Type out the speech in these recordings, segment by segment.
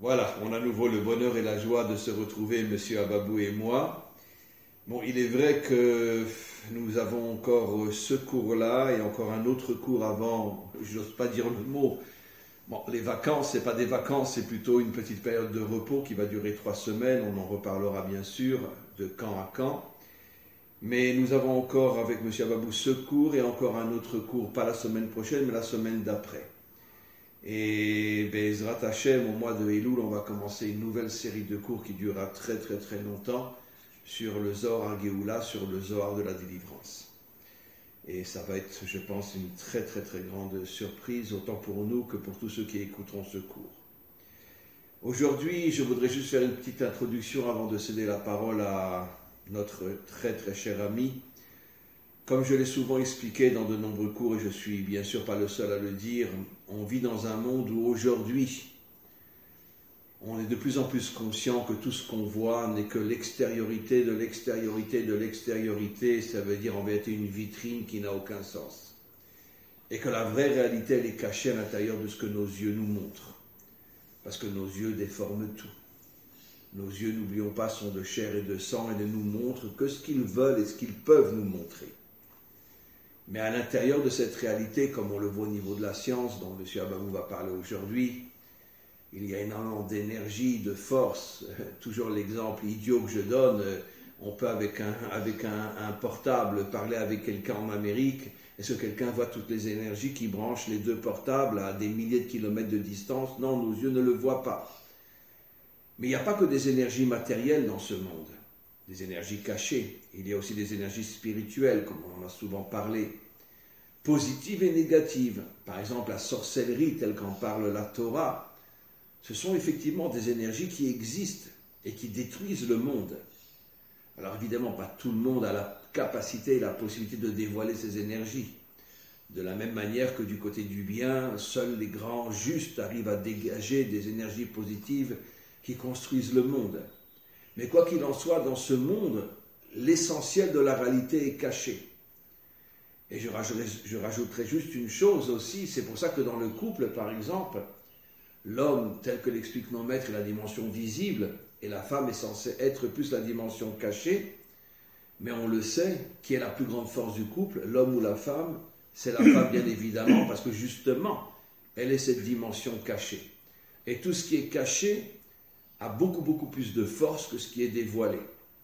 Voilà, on a à nouveau le bonheur et la joie de se retrouver, Monsieur Ababou et moi. Bon, il est vrai que nous avons encore ce cours-là et encore un autre cours avant, je n'ose pas dire le mot. Bon, les vacances, c'est pas des vacances, c'est plutôt une petite période de repos qui va durer 3 semaines. On en reparlera bien sûr de camp à camp. Mais nous avons encore avec M. Ababou ce cours et encore un autre cours, pas la semaine prochaine, mais la semaine d'après. Et Bezrat Hashem, au mois de Elul, on va commencer une nouvelle série de cours qui durera très très très longtemps sur le Zohar HaGeoula, sur le Zohar de la délivrance. Et ça va être, je pense, une très très très grande surprise, autant pour nous que pour tous ceux qui écouteront ce cours. Aujourd'hui, je voudrais juste faire une petite introduction avant de céder la parole à notre très très cher ami. Comme je l'ai souvent expliqué dans de nombreux cours, et je suis bien sûr pas le seul à le dire, on vit dans un monde où aujourd'hui, on est de plus en plus conscient que tout ce qu'on voit n'est que l'extériorité de l'extériorité de l'extériorité, ça veut dire en vérité une vitrine qui n'a aucun sens. Et que la vraie réalité, elle est cachée à l'intérieur de ce que nos yeux nous montrent. Parce que nos yeux déforment tout. Nos yeux, n'oublions pas, sont de chair et de sang et ne nous montrent que ce qu'ils veulent et ce qu'ils peuvent nous montrer. Mais à l'intérieur de cette réalité, comme on le voit au niveau de la science, dont M. Ababou va parler aujourd'hui, il y a énormément d'énergie, de force. Toujours l'exemple idiot que je donne, on peut avec un portable parler avec quelqu'un en Amérique. Est-ce que quelqu'un voit toutes les énergies qui branchent les deux portables à des milliers de kilomètres de distance? Non, nos yeux ne le voient pas. Mais il n'y a pas que des énergies matérielles dans ce monde, des énergies cachées. Il y a aussi des énergies spirituelles, comme on en a souvent parlé, positives et négatives. Par exemple, la sorcellerie, telle qu'en parle la Torah, ce sont effectivement des énergies qui existent et qui détruisent le monde. Alors évidemment, pas tout le monde a la capacité et la possibilité de dévoiler ces énergies. De la même manière que du côté du bien, seuls les grands justes arrivent à dégager des énergies positives qui construisent le monde. Mais quoi qu'il en soit, dans ce monde, l'essentiel de la réalité est caché. Et je rajouterai juste une chose aussi, c'est pour ça que dans le couple, par exemple, l'homme, tel que l'expliquent nos maîtres, est la dimension visible, et la femme est censée être plus la dimension cachée, mais on le sait, qui est la plus grande force du couple, l'homme ou la femme? C'est la femme, bien évidemment, parce que justement, elle est cette dimension cachée. Et tout ce qui est caché a beaucoup plus de force que ce qui est dévoilé.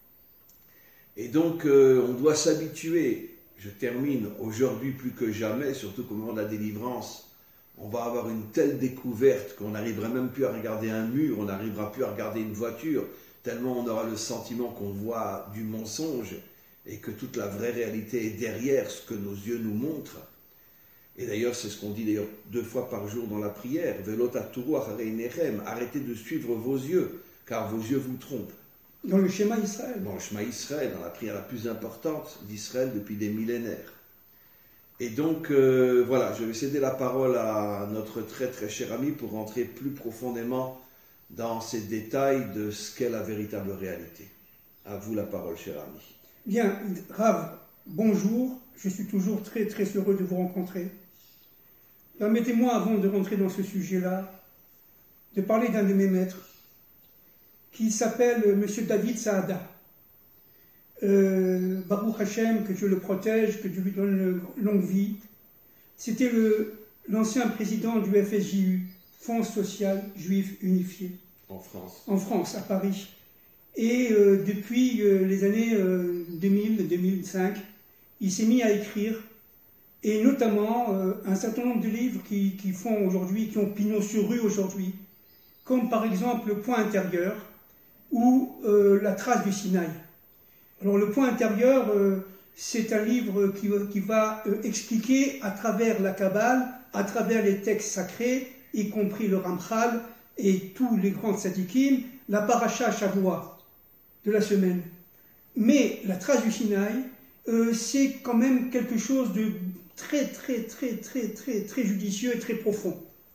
Et donc, on doit s'habituer, je termine, aujourd'hui plus que jamais, surtout qu'au moment de la délivrance, on va avoir une telle découverte qu'on n'arrivera même plus à regarder un mur, on n'arrivera plus à regarder une voiture, tellement on aura le sentiment qu'on voit du mensonge et que toute la vraie réalité est derrière ce que nos yeux nous montrent. Et d'ailleurs, c'est ce qu'on dit d'ailleurs 2 fois par jour dans la prière. Arrêtez de suivre vos yeux, car vos yeux vous trompent. Dans le schéma Israël. Dans le schéma Israël, dans la prière la plus importante d'Israël depuis des millénaires. Et donc, voilà, je vais céder la parole à notre très très cher ami pour rentrer plus profondément dans ces détails de ce qu'est la véritable réalité. À vous la parole, cher ami. Bien, Rav, bonjour. Je suis toujours très très heureux de vous rencontrer. Permettez-moi, avant de rentrer dans ce sujet-là, de parler d'un de mes maîtres, qui s'appelle M. David Saada. Baruch Hashem, que Dieu le protège, que Dieu lui donne une longue vie. C'était l'ancien président du FSJU, Fonds social juif unifié. En France. En France, à Paris. Et depuis les années 2000-2005, il s'est mis à écrire, et notamment un certain nombre de livres qui font aujourd'hui, qui ont pignon sur rue aujourd'hui, comme par exemple Le Point intérieur ou La trace du Sinaï. Alors Le Point intérieur, c'est un livre qui va expliquer à travers la Kabbale, à travers les textes sacrés, y compris le Ramchal et tous les grands tzadikim, la paracha Shavua de la semaine. Mais la trace du Sinaï, c'est quand même quelque chose de très judicieux et très profond.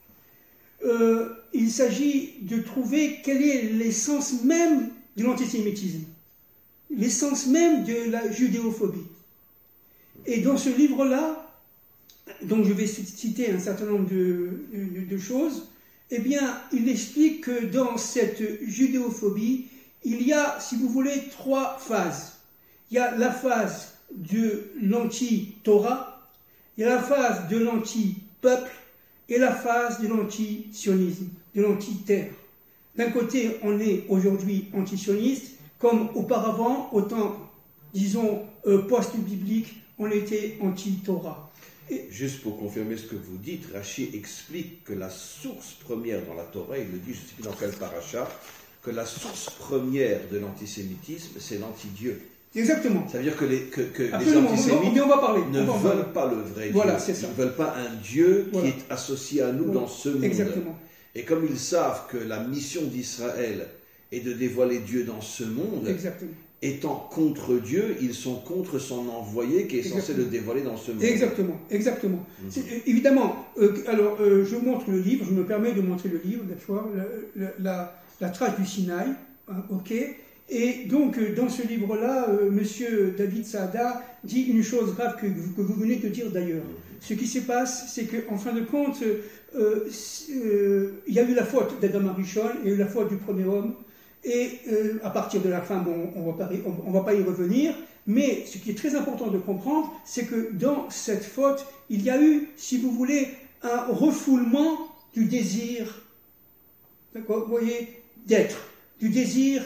Il s'agit de trouver quelle est l'essence même de l'antisémitisme, l'essence même de la judéophobie. Et dans ce livre-là, dont je vais citer un certain nombre de choses, Eh bien, il explique que dans cette judéophobie, il y a, si vous voulez, 3 phases. Il y a la phase de l'anti-Torah, il y a la phase de l'anti-peuple et la phase de l'anti-sionisme, de l'anti-terre. D'un côté, on est aujourd'hui anti-sioniste, comme auparavant, au temps, disons, post-biblique, on était anti-Torah. Juste pour confirmer ce que vous dites, Rachi explique que la source première dans la Torah, il le dit, je ne sais plus dans quel paracha, que la source première de l'antisémitisme, c'est l'anti-Dieu. Exactement. Ça veut dire que les antisémites ne veulent pas le vrai Dieu. C'est ça. Ils ne veulent pas un Dieu qui est associé à nous dans ce monde. Exactement. Et comme ils savent que la mission d'Israël est de dévoiler Dieu dans ce monde, étant contre Dieu, ils sont contre son envoyé qui est censé le dévoiler dans ce monde. Exactement. Évidemment, je montre le livre, je me permets de montrer le livre, d'accord, la trace du Sinaï, hein, ok. Et donc, dans ce livre-là, monsieur David Saada dit une chose grave que vous venez de dire d'ailleurs. Ce qui se passe, c'est qu'en fin de compte, il y a eu la faute d'Adam Arishon, il y a eu la faute du premier homme, et à partir de la fin, bon, on va pas y revenir, mais ce qui est très important de comprendre, c'est que dans cette faute, il y a eu, si vous voulez, un refoulement du désir, d'accord, vous voyez, d'être, du désir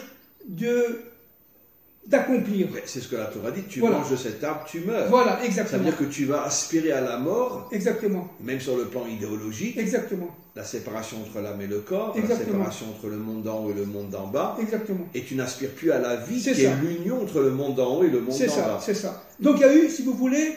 d'accomplir. C'est ce que la Torah dit, tu manges de cet arbre, tu meurs. Voilà, exactement. Ça veut dire que tu vas aspirer à la mort, exactement, même sur le plan idéologique. Exactement. La séparation entre l'âme et le corps, exactement, la séparation entre le monde d'en haut et le monde d'en bas. Exactement. Et tu n'aspires plus à la vie, qui est l'union entre le monde d'en haut et le monde d'en bas. C'est ça. Donc il y a eu, si vous voulez,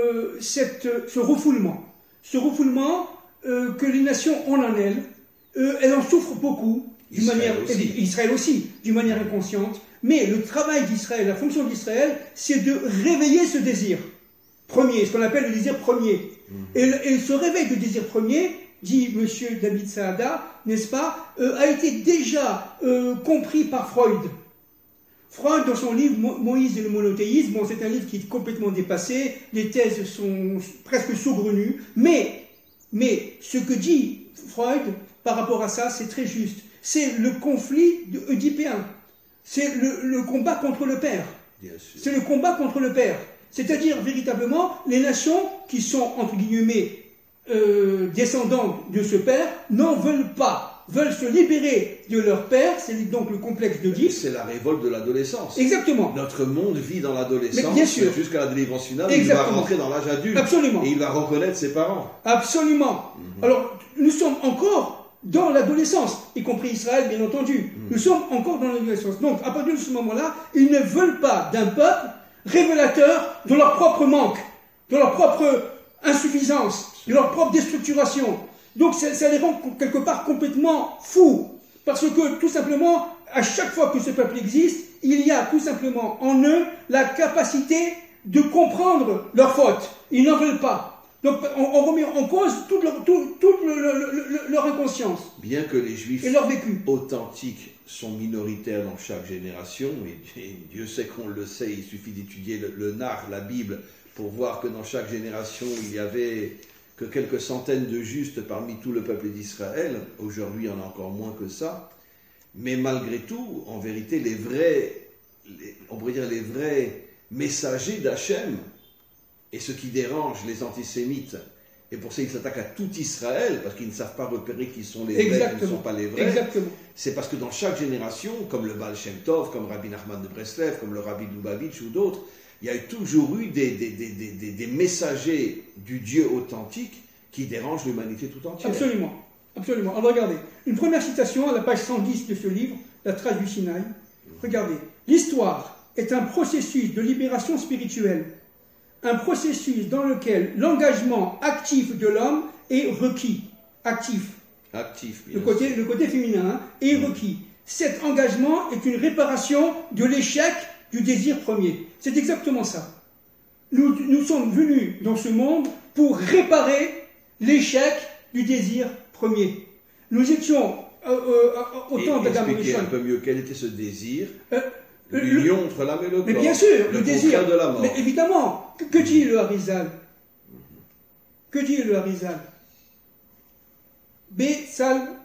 ce refoulement. Ce refoulement que les nations ont en elles, elles en souffrent beaucoup. Israël aussi, d'une manière inconsciente. Mais le travail d'Israël, la fonction d'Israël, c'est de réveiller ce désir premier, ce qu'on appelle le désir premier. Et ce réveil du désir premier, dit M. David Saada, n'est-ce pas, a été déjà compris par Freud. Freud, dans son livre Moïse et le monothéisme, bon, c'est un livre qui est complètement dépassé, les thèses sont presque saugrenues, mais ce que dit Freud par rapport à ça, c'est très juste. C'est le conflit oedipéen. C'est le combat contre le père. C'est le combat contre le père. C'est-à-dire, véritablement, les nations qui sont, entre guillemets, descendantes de ce père, n'en veulent pas, veulent se libérer de leur père, c'est donc le complexe d'Oedipe. C'est la révolte de l'adolescence. Exactement. Notre monde vit dans l'adolescence, bien sûr, jusqu'à la délivrance finale, exactement, il va rentrer dans l'âge adulte. Absolument. Et il va reconnaître ses parents. Absolument. Alors, nous sommes encore dans l'adolescence, y compris Israël, bien entendu. Nous sommes encore dans l'adolescence. Donc, à partir de ce moment-là, ils ne veulent pas d'un peuple révélateur de leur propre manque, de leur propre insuffisance, de leur propre déstructuration. Donc, ça les rend quelque part complètement fous. Parce que, tout simplement, à chaque fois que ce peuple existe, il y a tout simplement en eux la capacité de comprendre leurs fautes. Ils n'en veulent pas. Donc on remet en cause toute leur inconscience. Bien que les Juifs et leur vécu authentiques sont minoritaires dans chaque génération, et Dieu sait qu'on le sait, il suffit d'étudier le Nar, la Bible, pour voir que dans chaque génération, il n'y avait que quelques centaines de justes parmi tout le peuple d'Israël. Aujourd'hui, il y en a encore moins que ça. Mais malgré tout, en vérité, on pourrait dire les vrais messagers d'Hachem, et ce qui dérange les antisémites, et pour ça ils s'attaquent à tout Israël, parce qu'ils ne savent pas repérer qui sont les vrais, qui ne sont pas les vrais. Exactement. C'est parce que dans chaque génération, comme le Baal Shem Tov, comme Rabbi Nachman de Breslev, comme le Rabbi Lubavitch ou d'autres, il y a toujours eu des messagers du Dieu authentique qui dérangent l'humanité tout entière. Absolument. Absolument. Alors regardez, une première citation à la page 110 de ce livre, La trace du Sinaï. Regardez, l'histoire est un processus de libération spirituelle. Un processus dans lequel l'engagement actif de l'homme est requis. Actif. Le côté féminin est requis. Cet engagement est une réparation de l'échec du désir premier. C'est exactement ça. Nous sommes venus dans ce monde pour réparer l'échec du désir premier. Nous étions au temps d'Adam et expliquez un peu mieux quel était ce désir. L'union entre l'âme et le corps. Mais bien sûr, le désir. De la mort. Mais évidemment, que dit le Harizal? Que dit le Harizal? Betsal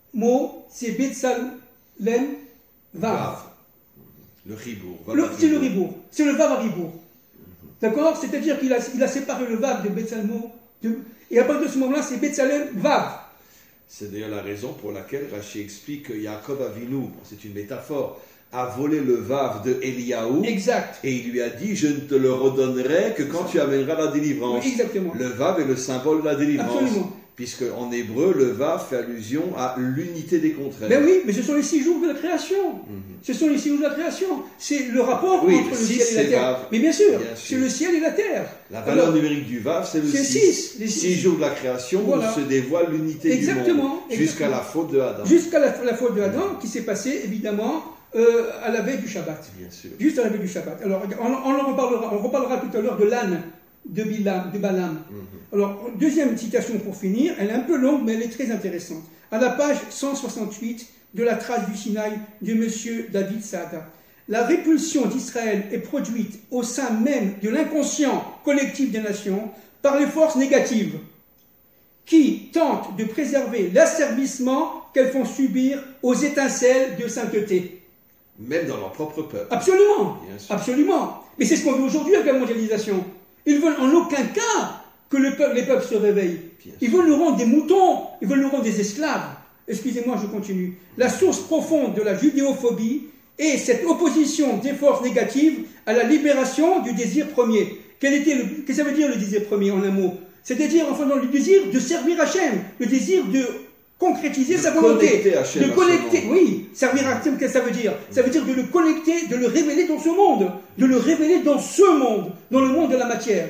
mot, c'est Betsalem Vav. Le ribour. C'est le ribour. C'est le Vav à ribour. D'accord? C'est-à-dire qu'il a séparé le Vav de Betsalmo. Et à partir de ce moment-là, c'est Betsalem Vav. C'est d'ailleurs la raison pour laquelle Rashi explique que Yaakov Avinu, c'est une métaphore, a volé le Vav de Eliyahu. Exact. Et il lui a dit, je ne te le redonnerai que quand tu amèneras la délivrance. Oui, exactement. Le Vav est le symbole de la délivrance. Absolument. Puisque en hébreu, le Vav fait allusion à l'unité des contraires. Ben oui, mais ce sont les 6 jours de la création. Ce sont les 6 jours de la création. C'est le rapport entre le ciel et la terre. Vav. Mais bien sûr, c'est le ciel et la terre. La valeur numérique du Vav, c'est le 6. Les 6 jours de la création où se dévoile l'unité du monde. Jusqu'à la faute de Adam. Jusqu'à la faute de Adam, qui s'est passée évidemment à la veille du Shabbat. Bien sûr. Juste à la veille du Shabbat. Alors, on reparlera tout à l'heure de l'âne de Balaam. Alors, deuxième citation pour finir, elle est un peu longue, mais elle est très intéressante. À la page 168 de la trace du Sinaï de M. David Saada. La répulsion d'Israël est produite au sein même de l'inconscient collectif des nations par les forces négatives qui tentent de préserver l'asservissement qu'elles font subir aux étincelles de sainteté. Même dans leur propre peuple. Absolument, absolument. Mais c'est ce qu'on veut aujourd'hui avec la mondialisation. Ils veulent en aucun cas que les peuples se réveillent. Ils veulent nous rendre des moutons, ils veulent nous rendre des esclaves. Excusez-moi, je continue. La source profonde de la judéophobie est cette opposition des forces négatives à la libération du désir premier. Qu'est-ce que ça veut dire le désir premier en un mot? C'est-à-dire, enfin, dans le désir de servir Hachem, le désir de concrétiser sa volonté. Hachem de connecter, oui, servir Hachem, qu'est-ce que ça veut dire? Ça veut dire de le connecter, de le révéler dans ce monde, de le révéler dans ce monde, dans le monde de la matière.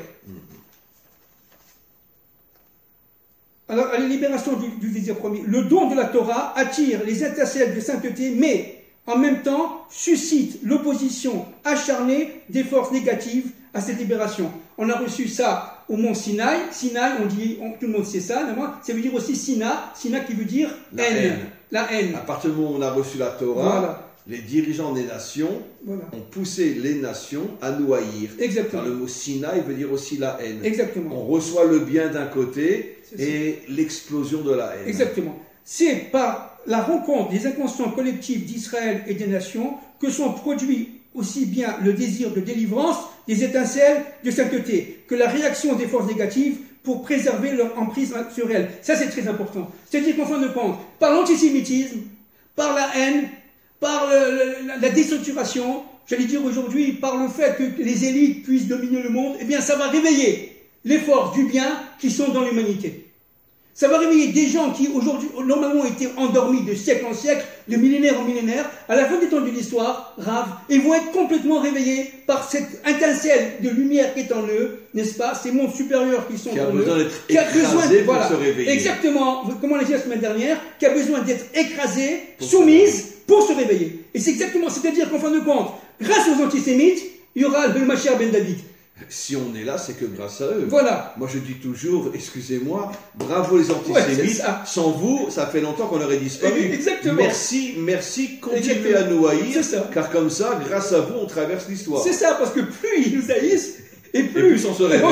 Alors, à la libération du désir premier, le don de la Torah attire les étincelles de sainteté, mais en même temps suscite l'opposition acharnée des forces négatives à cette libération. On a reçu ça au mont Sinaï. Sinaï, tout le monde sait ça, ça veut dire aussi Sina qui veut dire haine. La haine. À partir du moment où on a reçu la Torah, les dirigeants des nations ont poussé les nations à nous haïr. Exactement. Car le mot Sinaï veut dire aussi la haine. Exactement. On reçoit le bien d'un côté et l'explosion de la haine. Exactement. C'est par la rencontre des inconscients collectifs d'Israël et des nations que sont produits aussi bien le désir de délivrance des étincelles de sainteté que la réaction des forces négatives pour préserver leur emprise sur elles. Ça, c'est très important. C'est-à-dire qu'en fin de compte, par l'antisémitisme, par la haine, par la déstructuration, j'allais dire aujourd'hui, par le fait que les élites puissent dominer le monde, eh bien, ça va réveiller les forces du bien qui sont dans l'humanité. Ça va réveiller des gens qui, aujourd'hui, normalement étaient endormis de siècle en siècle, de millénaire en millénaire. À la fin des temps de l'histoire, ils vont être complètement réveillés par cette étincelle de lumière qui est en eux, n'est-ce pas? Ces mondes supérieurs qui sont en eux. Qui a besoin d'être écrasés pour se réveiller. Exactement, comme on l'a dit la semaine dernière, qui a besoin d'être écrasée, soumise, pour se réveiller. Et c'est exactement, c'est-à-dire qu'en fin de compte, grâce aux antisémites, il y aura le Mashiach ben David. Si on est là, c'est que grâce à eux. Voilà. Moi, je dis toujours, excusez-moi, bravo les antisémites. Sans vous, ça fait longtemps qu'on aurait disparu. Exactement. Merci, continuez à nous haïr, car comme ça, grâce à vous, on traverse l'histoire. C'est ça, parce que plus ils nous haïssent, et plus on se réveille.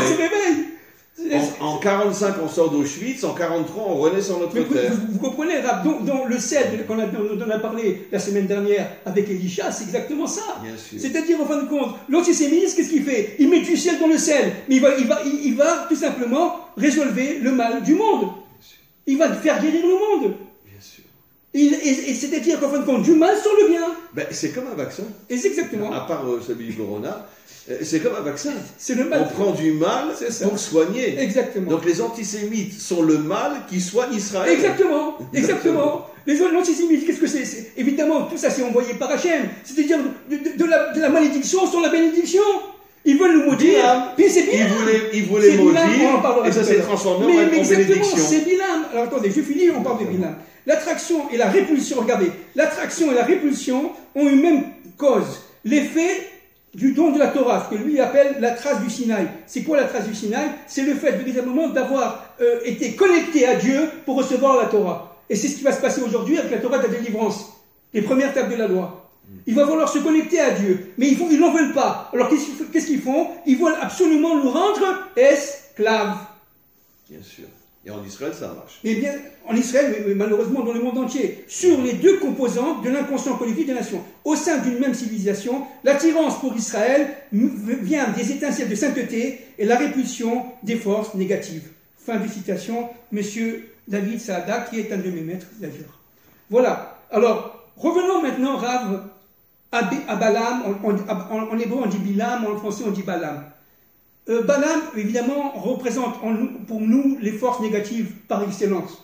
En 45, on sort d'Auschwitz, en 43, on renaît sur notre terre. Vous comprenez, dans le sel dont on a parlé la semaine dernière avec Elisha, c'est exactement ça. Bien sûr. C'est-à-dire, en fin de compte, l'antisémitisme, qu'est-ce qu'il fait? Il met du sel dans le sel, mais il va tout simplement résolver le mal du monde. Il va faire guérir le monde. Bien sûr. Et c'est-à-dire qu'en fin de compte, du mal sur le bien. C'est comme un vaccin. Et c'est exactement. À part celui du Corona. C'est comme un vaccin. C'est le mal. On prend du mal pour soigner. Exactement. Donc les antisémites sont le mal qui soigne Israël. Exactement. L'antisémitisme, qu'est-ce que c'est? Évidemment, tout ça c'est envoyé par Hachem. C'est-à-dire de la malédiction sur la bénédiction. Ils veulent nous maudire. Puis c'est Bilam. Ils voulaient maudire. Et ça s'est transformé en bénédiction. Exactement, c'est Bilam. Alors attendez, je finis, on parle de Bilam. L'attraction et la répulsion, regardez. L'attraction et la répulsion ont une même cause. L'effet du don de la Torah, ce que lui appelle la trace du Sinaï. C'est quoi la trace du Sinaï? C'est le fait véritablement d'avoir été connecté à Dieu pour recevoir la Torah. Et c'est ce qui va se passer aujourd'hui avec la Torah de la délivrance, les premières tables de la loi. Il va falloir se connecter à Dieu, mais ils n'en veulent pas. Alors qu'est-ce qu'ils font? Ils veulent absolument nous rendre esclaves. Bien sûr. Et en Israël, ça marche. Eh bien, en Israël, mais malheureusement dans le monde entier, sur les deux composantes de l'inconscient collectif des nations. Au sein d'une même civilisation, l'attirance pour Israël vient des étincelles de sainteté et la répulsion des forces négatives. Fin de citation, Monsieur David Saada, qui est un de mes maîtres d'ailleurs. Voilà. Alors, revenons maintenant, Rav, à Balaam. En hébreu, on dit Bilam, en français, on dit Balaam. Balaam, évidemment, représente pour nous les forces négatives par excellence.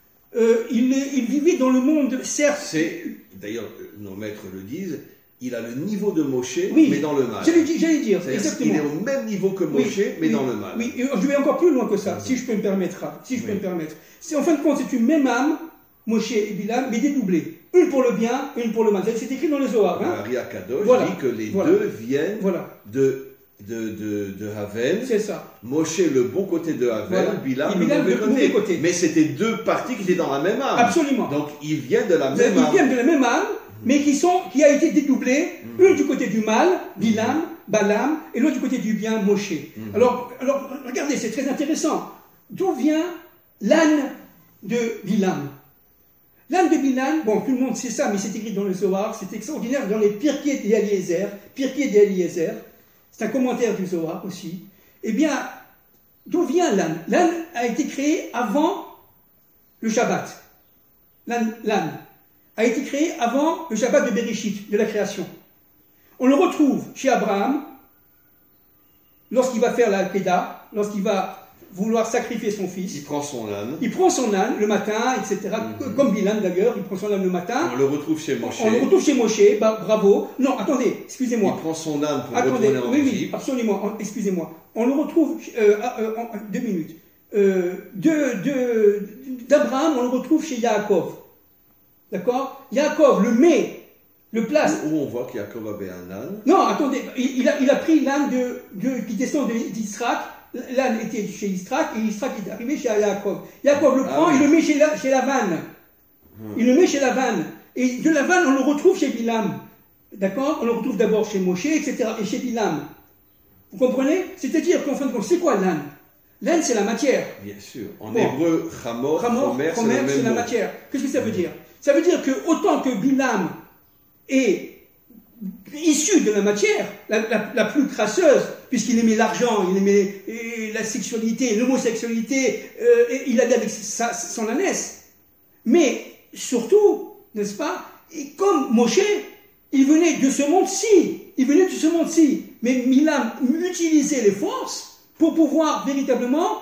Il vivait dans le monde, certes... D'ailleurs, nos maîtres le disent, il a le niveau de Moshe, oui, mais dans le mal. J'allais dire, exactement. Il est au même niveau que Moshe, mais dans le mal. Oui, je vais encore plus loin que ça, si je peux me permettre. En fin de compte, c'est une même âme, Moshe et Bilam, mais dédoublée. Une pour le bien, une pour le mal. C'est écrit dans le Zohar. Maria Kadosh dit que les deux viennent de Havel. C'est ça. Moshe le bon côté de Havel, Bilam le mauvais côté. Mais c'était deux parties qui étaient dans la même âme. Absolument. Donc ils viennent de la même âme. Ils viennent de la même âme, mais qui a été dédoublée, une du côté du mal, Bilam, Balaam, et l'autre du côté du bien, Moshe. Alors, regardez, c'est très intéressant. D'où vient l'âne de Bilam? L'âne de Bilam, bon, tout le monde sait ça, mais c'est écrit dans le Zohar, c'est extraordinaire dans les Pirkei d'Eliezer. C'est un commentaire du Zohar aussi. Eh bien, d'où vient l'âne? L'âne a été créé avant le Shabbat. L'âne a été créé avant le Shabbat de Bereshit, de la création. On le retrouve chez Abraham, lorsqu'il va faire la Al-Qeda, lorsqu'il va vouloir sacrifier son fils. Il prend son âne. Le matin, etc. Comme Bilam d'ailleurs, il prend son âne le matin. On le retrouve chez Moshe. Bravo. Non, attendez, excusez-moi. Il prend son âne pour retourner en Égypte. Oui, absolument, excusez-moi. On le retrouve, 2 minutes. D'Abraham, on le retrouve chez Yaakov. D'accord? Yaakov le place. Où on voit qu'Yaakov avait un âne. Non, attendez, il a pris l'âne qui descend d'Israël. L'âne était chez Israël et Israël est arrivé chez Yaakov. Yaakov le prend, il le met chez Lavan. Il le met chez Lavan. Et de Lavan, on le retrouve chez Bilam. D'accord? On le retrouve d'abord chez Moshe, etc. et chez Bilam. Vous comprenez? C'est-à-dire qu'en fin de compte, c'est quoi l'âne? L'âne, c'est la matière. Bien sûr. En hébreu, Chamor, c'est la matière. Qu'est-ce que ça veut dire? Ça veut dire que autant que Bilam est issu de la matière, la plus crasseuse, puisqu'il aimait l'argent, il aimait la sexualité, l'homosexualité, il allait avec son ânesse. Mais surtout, n'est-ce pas, et comme Moshe, il venait de ce monde-ci. Mais Bilam utilisait les forces pour pouvoir véritablement,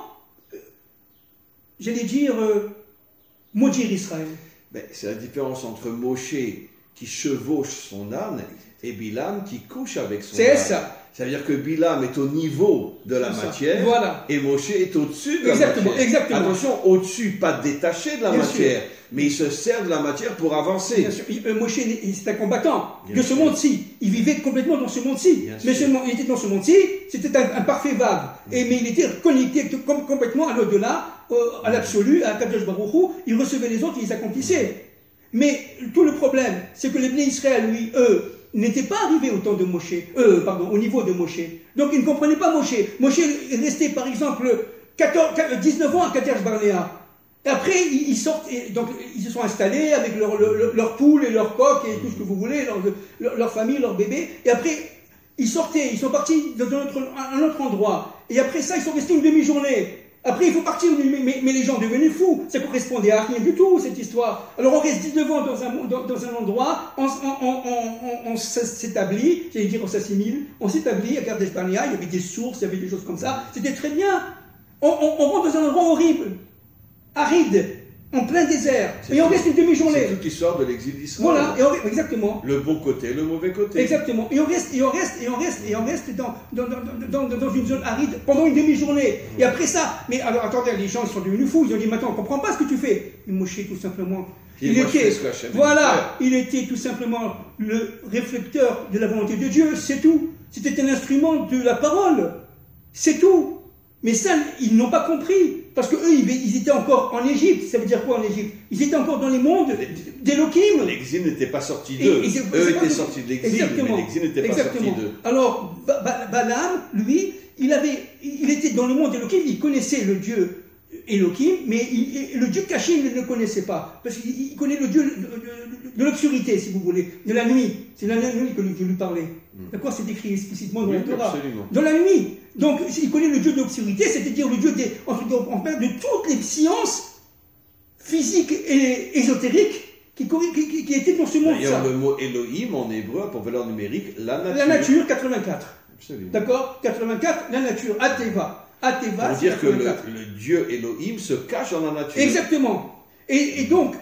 maudire Israël. C'est la différence entre Moshe qui chevauche son âne et Bilam qui couche avec son âne. C'est ça. Ça veut dire que Bilam est au niveau de la matière et Moshe est au-dessus de la matière. Exactement. Attention, au-dessus, pas détaché de la matière, mais il se sert de la matière pour avancer. Bien sûr. Moshe, c'est un combattant de ce monde-ci. Il vivait complètement dans ce monde-ci. Mais il était dans ce monde-ci, c'était un parfait vague. Mais il était connecté complètement à l'au-delà, à l'absolu, à Kadosh Baruch Hu. Il recevait les autres, il les accomplissait. Mais tout le problème, c'est que les Bnei Israël, eux, n'étaient pas arrivés au temps de Moshe, au niveau de Moshe. Donc ils ne comprenaient pas Moshe. Moshe est resté, par exemple, 19 ans à Kadesh Barnea. Et après, ils sortent, donc ils se sont installés avec leurs poules et leurs coqs et tout ce que vous voulez, leur famille, leurs bébés. Et après, ils sortaient, ils sont partis dans un autre endroit. Et après ça, ils sont restés une demi-journée. Après, il faut partir, mais les gens devenaient fous. Ça correspondait à rien du tout, cette histoire. Alors, on reste 19 ans dans un endroit, on s'établit, on s'assimile, on s'établit à Kadesh Barnea, il y avait des sources, il y avait des choses comme ça. C'était très bien. On rentre dans un endroit horrible, aride, en plein désert, et on reste une demi-journée. C'est toute l'histoire de l'exil d'Israël. Voilà, exactement. Le bon côté, le mauvais côté. Exactement. Et on reste dans une zone aride pendant une demi-journée. Et après ça, mais alors attendez, les gens sont devenus fous. Ils ont dit, maintenant, on ne comprend pas ce que tu fais. Et Moshe, tout simplement, il était tout simplement le réflecteur de la volonté de Dieu, c'est tout. C'était un instrument de la parole, c'est tout. Mais ça, ils n'ont pas compris. Parce qu'eux, ils étaient encore en Égypte. Ça veut dire quoi en Égypte? Ils étaient encore dans les mondes d'Elohim. L'exil n'était pas sorti d'eux. Eux étaient sortis de l'exil, mais l'exil n'était pas sorti d'eux. Alors, Balaam, lui, il était dans le monde d'Elohim, il connaissait le Dieu Elohim, mais le Dieu caché, il ne le connaissait pas. Parce qu'il connaît le Dieu de l'obscurité, si vous voulez, de la nuit. C'est dans la nuit que Dieu lui parlait. D'accord? C'est écrit explicitement dans la Torah. Dans la nuit. Donc, il connaît le Dieu de l'obscurité, c'est-à-dire le Dieu de toutes les sciences physiques et ésotériques qui étaient dans ce monde. D'ailleurs, le mot Elohim en hébreu a pour valeur numérique la nature. La nature, 84. Absolument. D'accord? 84, la nature, Ateva. Ateva, pour dire que le Dieu Elohim se cache dans la nature. Exactement. Et donc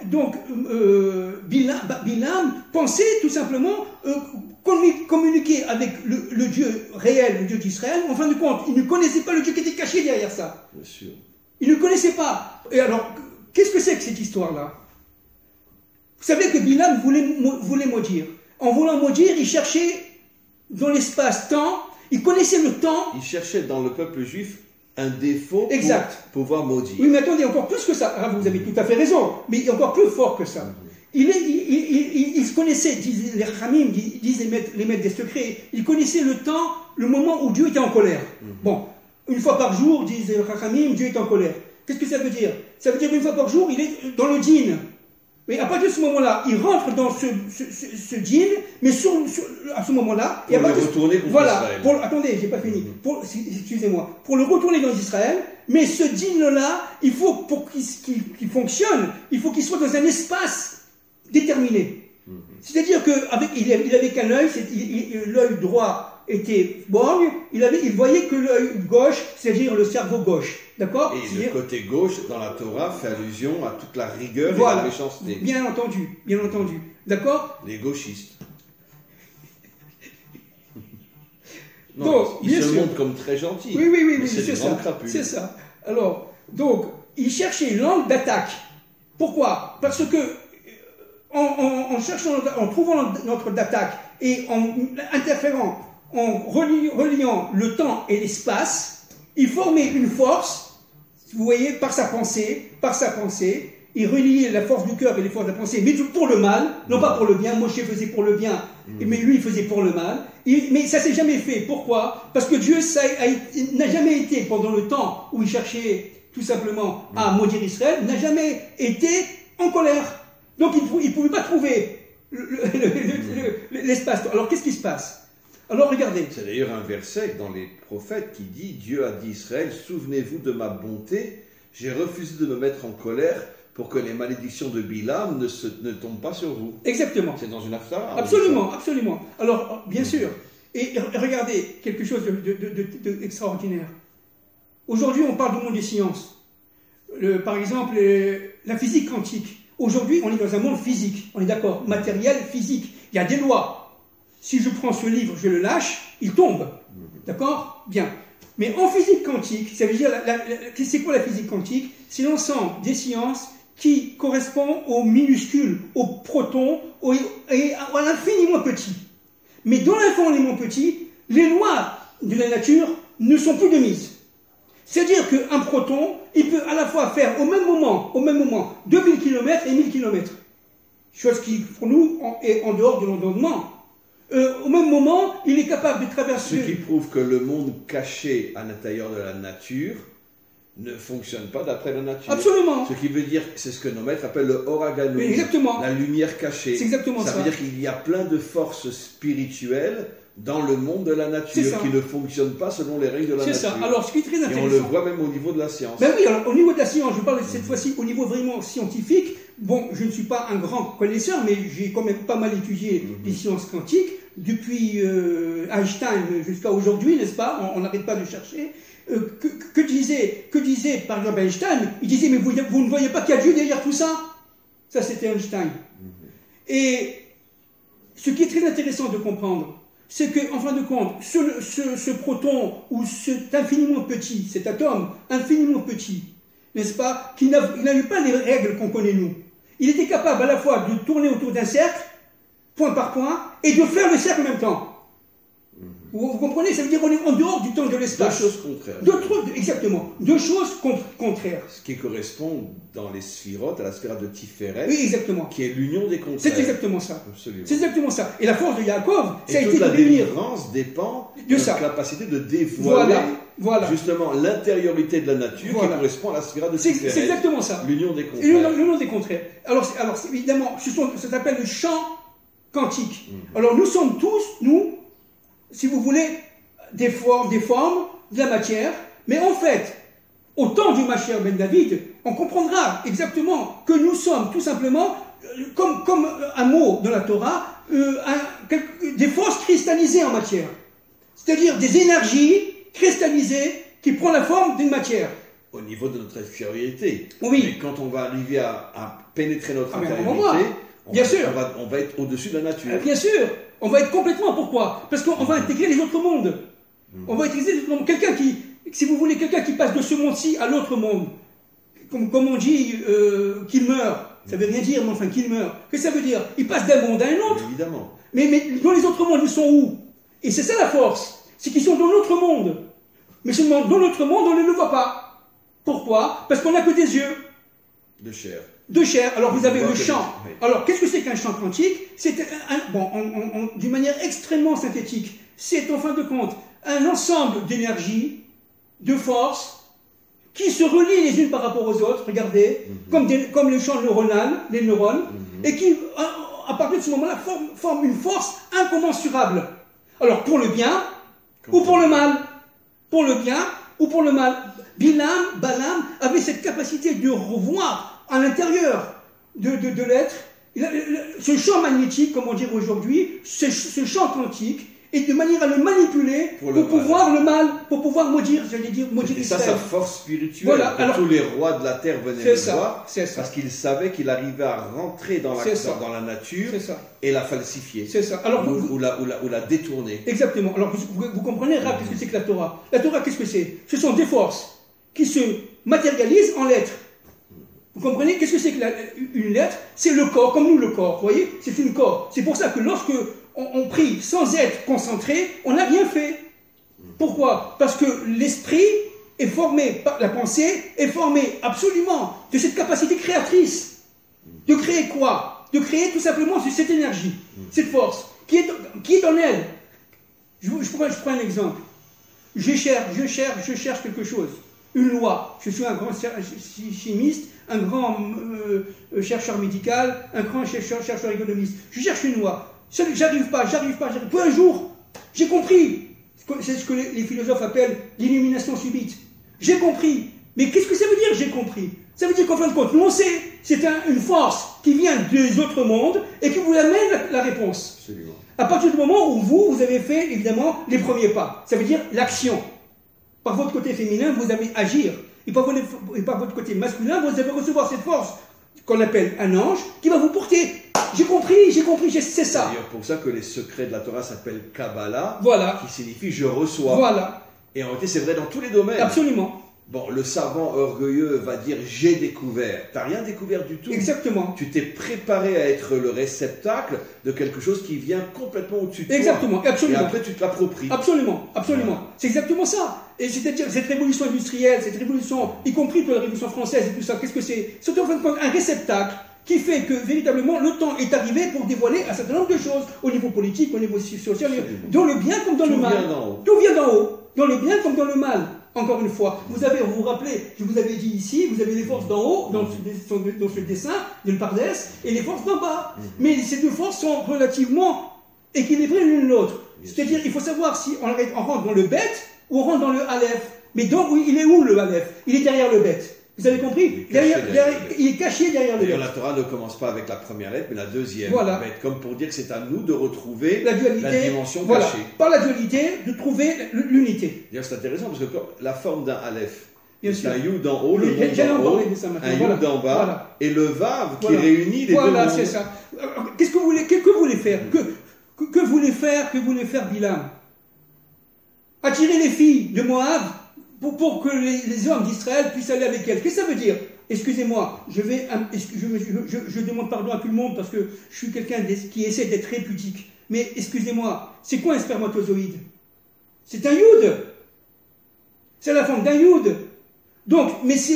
Bilam pensait tout simplement communiquer avec le Dieu réel, le Dieu d'Israël. En fin de compte, il ne connaissait pas le Dieu qui était caché derrière ça. Bien sûr. Il ne connaissait pas. Et alors, qu'est-ce que c'est que cette histoire-là? Vous savez que Bilam voulait maudire. En voulant maudire, il cherchait dans l'espace-temps, il connaissait le temps. Il cherchait dans le peuple juif un défaut pour pouvoir maudire. Oui, mais attendez, encore plus que ça. Ah, vous avez tout à fait raison, mais encore plus fort que ça. Il se connaissait, disent les Ramim, disent les maîtres des secrets, il connaissait le temps, le moment où Dieu était en colère. Bon, une fois par jour, disent les Ramim, Dieu est en colère. Qu'est-ce que ça veut dire? Ça veut dire qu'une fois par jour, il est dans le djinn. Mais à partir de ce moment-là, il rentre dans ce djinn, mais à ce moment-là... Pour le retourner contre Israël. Attendez, j'ai pas fini. Excusez-moi. Pour le retourner dans Israël, mais ce djinn-là, il faut, pour qu'il fonctionne, il faut qu'il soit dans un espace déterminé. C'est-à-dire qu'il avait qu'un œil, l'œil droit était borgne, il voyait que l'œil gauche, c'est-à-dire le cerveau gauche. D'accord? Et le côté gauche, dans la Torah, fait allusion à toute la rigueur et la méchanceté. Bien entendu. D'accord? Les gauchistes. Donc, ils se montrent comme très gentils. Oui, c'est ça. C'est ça. Alors, donc, il cherchait l'angle d'attaque. Pourquoi? Parce que en trouvant notre d'attaque et en interférant, en reliant le temps et l'espace, il formait une force, vous voyez, par sa pensée, il reliait la force du cœur et les forces de la pensée, mais pour le mal, non pas pour le bien. Moshe faisait pour le bien, mais lui il faisait pour le mal. Mais ça s'est jamais fait. Pourquoi? Parce que Dieu n'a jamais été, pendant le temps où il cherchait tout simplement à maudire Israël, n'a jamais été en colère. Donc il ne pouvait pas trouver l'espace. Alors qu'est-ce qui se passe? Alors regardez. C'est d'ailleurs un verset dans les prophètes qui dit: Dieu a dit Israël, souvenez-vous de ma bonté, j'ai refusé de me mettre en colère pour que les malédictions de Bilam ne tombent pas sur vous. Exactement. C'est dans une Haftarah. Absolument. Alors, bien sûr. Et regardez, quelque chose d'extraordinaire. Aujourd'hui, on parle du monde des sciences. Par exemple, la physique quantique. Aujourd'hui, on est dans un monde physique. On est d'accord? Matériel, physique. Il y a des lois. Si je prends ce livre, je le lâche, il tombe. D'accord? Bien. Mais en physique quantique, ça veut dire, c'est quoi la physique quantique? C'est l'ensemble des sciences qui correspond aux minuscules, aux protons, et à l'infiniment petit. Mais dans l'infiniment petit, les lois de la nature ne sont plus de mise. C'est-à-dire qu'un proton, il peut à la fois faire au même moment 2000 km et 1000 km. Chose qui, pour nous, est en dehors de l'entendement. Au même moment, il est capable de traverser... Ce qui prouve que le monde caché à l'intérieur de la nature ne fonctionne pas d'après la nature. Absolument. Ce qui veut dire, c'est ce que nos maîtres appellent le Oraganum. Exactement. La lumière cachée. C'est exactement ça. Ça veut dire qu'il y a plein de forces spirituelles dans le monde de la nature qui ne fonctionnent pas selon les règles de la nature. C'est ça. Alors, ce qui est très intéressant... Et on le voit même au niveau de la science. Ben oui, alors au niveau de la science, je parle cette fois-ci au niveau vraiment scientifique. Bon, je ne suis pas un grand connaisseur, mais j'ai quand même pas mal étudié les sciences quantiques. Depuis Einstein jusqu'à aujourd'hui, n'est-ce pas? On n'arrête pas de chercher. Que disait par exemple Einstein? Il disait, mais vous ne voyez pas qu'il y a Dieu derrière tout ça? Ça, c'était Einstein. Et ce qui est très intéressant de comprendre, c'est qu'en fin de compte, ce proton, ou cet infiniment petit, cet atome infiniment petit, n'est-ce pas, qui n'avait pas les règles qu'on connaît nous. Il était capable à la fois de tourner autour d'un cercle, point par point, et de faire le cercle en même temps. Vous comprenez? Ça veut dire qu'on est en dehors du temps et de l'espace. Deux choses contraires. Exactement. Deux choses contraires. Ce qui correspond dans les sphirotes à la sphère de Tiferet. Oui, exactement. Qui est l'union des contraires. C'est exactement ça. Absolument. C'est exactement ça. Et la force de Yaakov, ça a été toute la de venir. délivrance dépend de de sa capacité de dévoiler Voilà. Justement, l'intériorité de la nature qui correspond à la sphère de C'est exactement ça. L'union des contraires. L'union des contraires. Alors évidemment, ça s'appelle le champ quantique. Alors nous sommes tous, nous, si vous voulez, des formes, de la matière, mais en fait, au temps du Mashiach ben David, on comprendra exactement que nous sommes tout simplement, comme un mot dans la Torah, des forces cristallisées en matière. C'est-à-dire des énergies cristallisées qui prennent la forme d'une matière. Au niveau de notre extériorité. Oui. Mais quand on va arriver à pénétrer notre intériorité, on va être au-dessus de la nature. Bien sûr. On va être complètement. Pourquoi? Parce qu'on va intégrer les autres mondes. On va intégrer les autres mondes. Quelqu'un qui, si vous voulez, quelqu'un qui passe de ce monde-ci à l'autre monde, comme on dit qu'il meurt, ça veut rien dire, mais enfin qu'il meurt. Qu'est-ce que ça veut dire? Il passe d'un monde à un autre. Évidemment. Mais dans les autres mondes, ils sont où? Et c'est ça la force. C'est qu'ils sont dans notre monde. Mais seulement dans notre monde, on ne le voit pas. Pourquoi? Parce qu'on n'a que des yeux. De chair. De chair. Alors vous avez le champ. Oui. Alors qu'est-ce que c'est qu'un champ quantique? C'est d'une manière extrêmement synthétique. C'est en fin de compte un ensemble d'énergie, de forces, qui se relient les unes par rapport aux autres, regardez, comme les champs neuronales, les neurones, et qui, à partir de ce moment-là, forment une force incommensurable. Alors pour le bien ou pour le mal. Pour le bien ou pour le mal. Balaam avait cette capacité de revoir à l'intérieur de l'être ce champ magnétique, comme on dirait aujourd'hui, ce champ quantique, et de manière à le manipuler pour pouvoir le mal, pour pouvoir maudire, et ça, sa force spirituelle. Voilà, alors, tous les rois de la terre venaient le voir, parce qu'ils savaient qu'il arrivait à rentrer dans la nature et la falsifier. C'est ça. Alors, ou la détourner. Exactement. Alors vous comprenez, qu'est-ce que c'est que la Torah? La Torah, qu'est-ce que c'est? Ce sont des forces qui se matérialisent en lettres. Vous comprenez? Qu'est-ce que c'est qu'une lettre? C'est le corps, comme nous le corps, vous voyez? C'est une corps. C'est pour ça que lorsque on prie sans être concentré, on n'a rien fait. Pourquoi? Parce que l'esprit est formé, la pensée est formée absolument de cette capacité créatrice. De créer quoi? De créer tout simplement cette énergie, cette force, qui est en elle. Je prends un exemple. Je cherche quelque chose. Une loi. Je suis un grand chimiste, un grand chercheur médical, un grand chercheur économiste. Je cherche une loi. J'arrive pas. Puis un jour, j'ai compris. C'est ce que les philosophes appellent l'illumination subite. J'ai compris. Mais qu'est-ce que ça veut dire, j'ai compris? Ça veut dire qu'en fin de compte, nous on sait, c'est une force qui vient des autres mondes et qui vous amène la réponse. Absolument. À partir du moment où vous avez fait, évidemment, les premiers pas. Ça veut dire l'action. Par votre côté féminin, vous allez agir. Et par votre côté masculin, vous allez recevoir cette force qu'on appelle un ange qui va vous porter. J'ai compris, c'est ça. C'est d'ailleurs pour ça que les secrets de la Torah s'appellent Kabbalah, qui signifie je reçois. Voilà. Et en réalité, c'est vrai dans tous les domaines. Absolument. Bon, le savant orgueilleux va dire j'ai découvert. T'as rien découvert du tout. Exactement. Tu t'es préparé à être le réceptacle de quelque chose qui vient complètement au-dessus de toi. Exactement, absolument. Et après, tu te l'appropries. Absolument. Voilà. C'est exactement ça. Et c'est-à-dire, cette révolution industrielle, cette révolution, y compris pour la révolution française et tout ça, qu'est-ce que c'est? C'est en fin de compte un réceptacle qui fait que, véritablement, le temps est arrivé pour dévoiler un certain nombre de choses, au niveau politique, au niveau social, dans le bien comme dans le mal. Tout vient d'en haut. Dans le bien comme dans le mal. Encore une fois, vous vous rappelez, je vous avais dit ici, vous avez les forces d'en haut, dans ce dessin, de Pardes, et les forces d'en bas. Mais ces deux forces sont relativement équilibrées l'une l'autre. C'est-à-dire, il faut savoir si on rentre dans le bête ou on rentre dans le Aleph. Mais donc, il est où le Aleph? Il est derrière le bête. Vous avez compris? Il est caché derrière le bête. La Torah ne commence pas avec la première lettre, mais la deuxième. Voilà. Comme pour dire que c'est à nous de retrouver la dimension cachée. Par la dualité, de trouver l'unité. D'ailleurs, c'est intéressant parce que la forme d'un Aleph, c'est un Yud d'en haut, le monde d'en haut, un Yud d'en bas, et le Vav qui réunit les deux mondes. Voilà, c'est ça. Qu'est-ce que vous voulez faire? Que voulait faire Bilam? Attirer les filles de Moab pour que les hommes d'Israël puissent aller avec elles. Qu'est-ce que ça veut dire? Excusez-moi, je demande pardon à tout le monde parce que je suis quelqu'un qui essaie d'être très pudique. Mais excusez-moi, c'est quoi un spermatozoïde? C'est un Yud. C'est la forme d'un Yud. Donc, mais c'est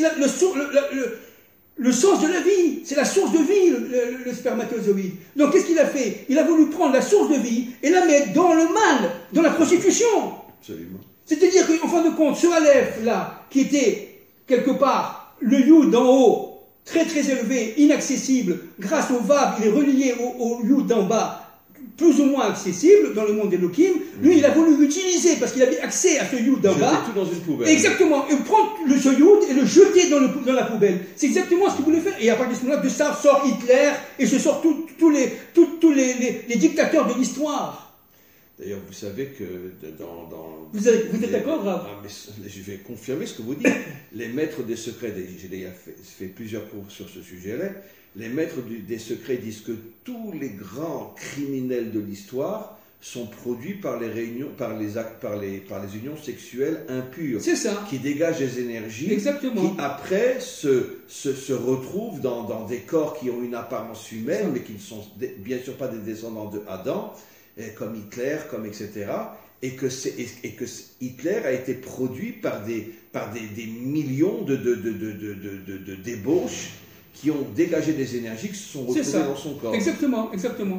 le sens de la vie. C'est la source de vie, le spermatozoïde. Donc, qu'est-ce qu'il a fait? Il a voulu prendre la source de vie et la mettre dans le mal, dans la prostitution. Absolument. C'est-à-dire qu'en fin de compte, ce Aleph, là, qui était quelque part le Yud d'en haut, très très élevé, inaccessible, grâce au Vav, il est relié au Yud d'en bas, plus ou moins accessible dans le monde d'Elohim. Lui, il a voulu l'utiliser parce qu'il avait accès à ce Yud d'en bas. Jeter tout dans une poubelle. Exactement. Et prendre ce Yud et le jeter dans la poubelle. C'est exactement ce qu'il voulait faire. Et à partir de ce moment-là, de ça sort Hitler et se sortent tous les dictateurs de l'histoire. D'ailleurs, vous savez que Vous êtes d'accord, Rav? Je vais confirmer ce que vous dites. Les maîtres des secrets, j'ai déjà fait plusieurs cours sur ce sujet-là, les maîtres des secrets disent que tous les grands criminels de l'histoire sont produits par les réunions, par les unions sexuelles impures. C'est ça. Qui dégagent des énergies. Exactement. Qui après se retrouvent dans des corps qui ont une apparence humaine, mais qui ne sont bien sûr pas des descendants de Adam, comme Hitler, comme etc. Et que Hitler a été produit par des millions de débauches qui ont dégagé des énergies qui se sont retrouvées dans son corps. Exactement.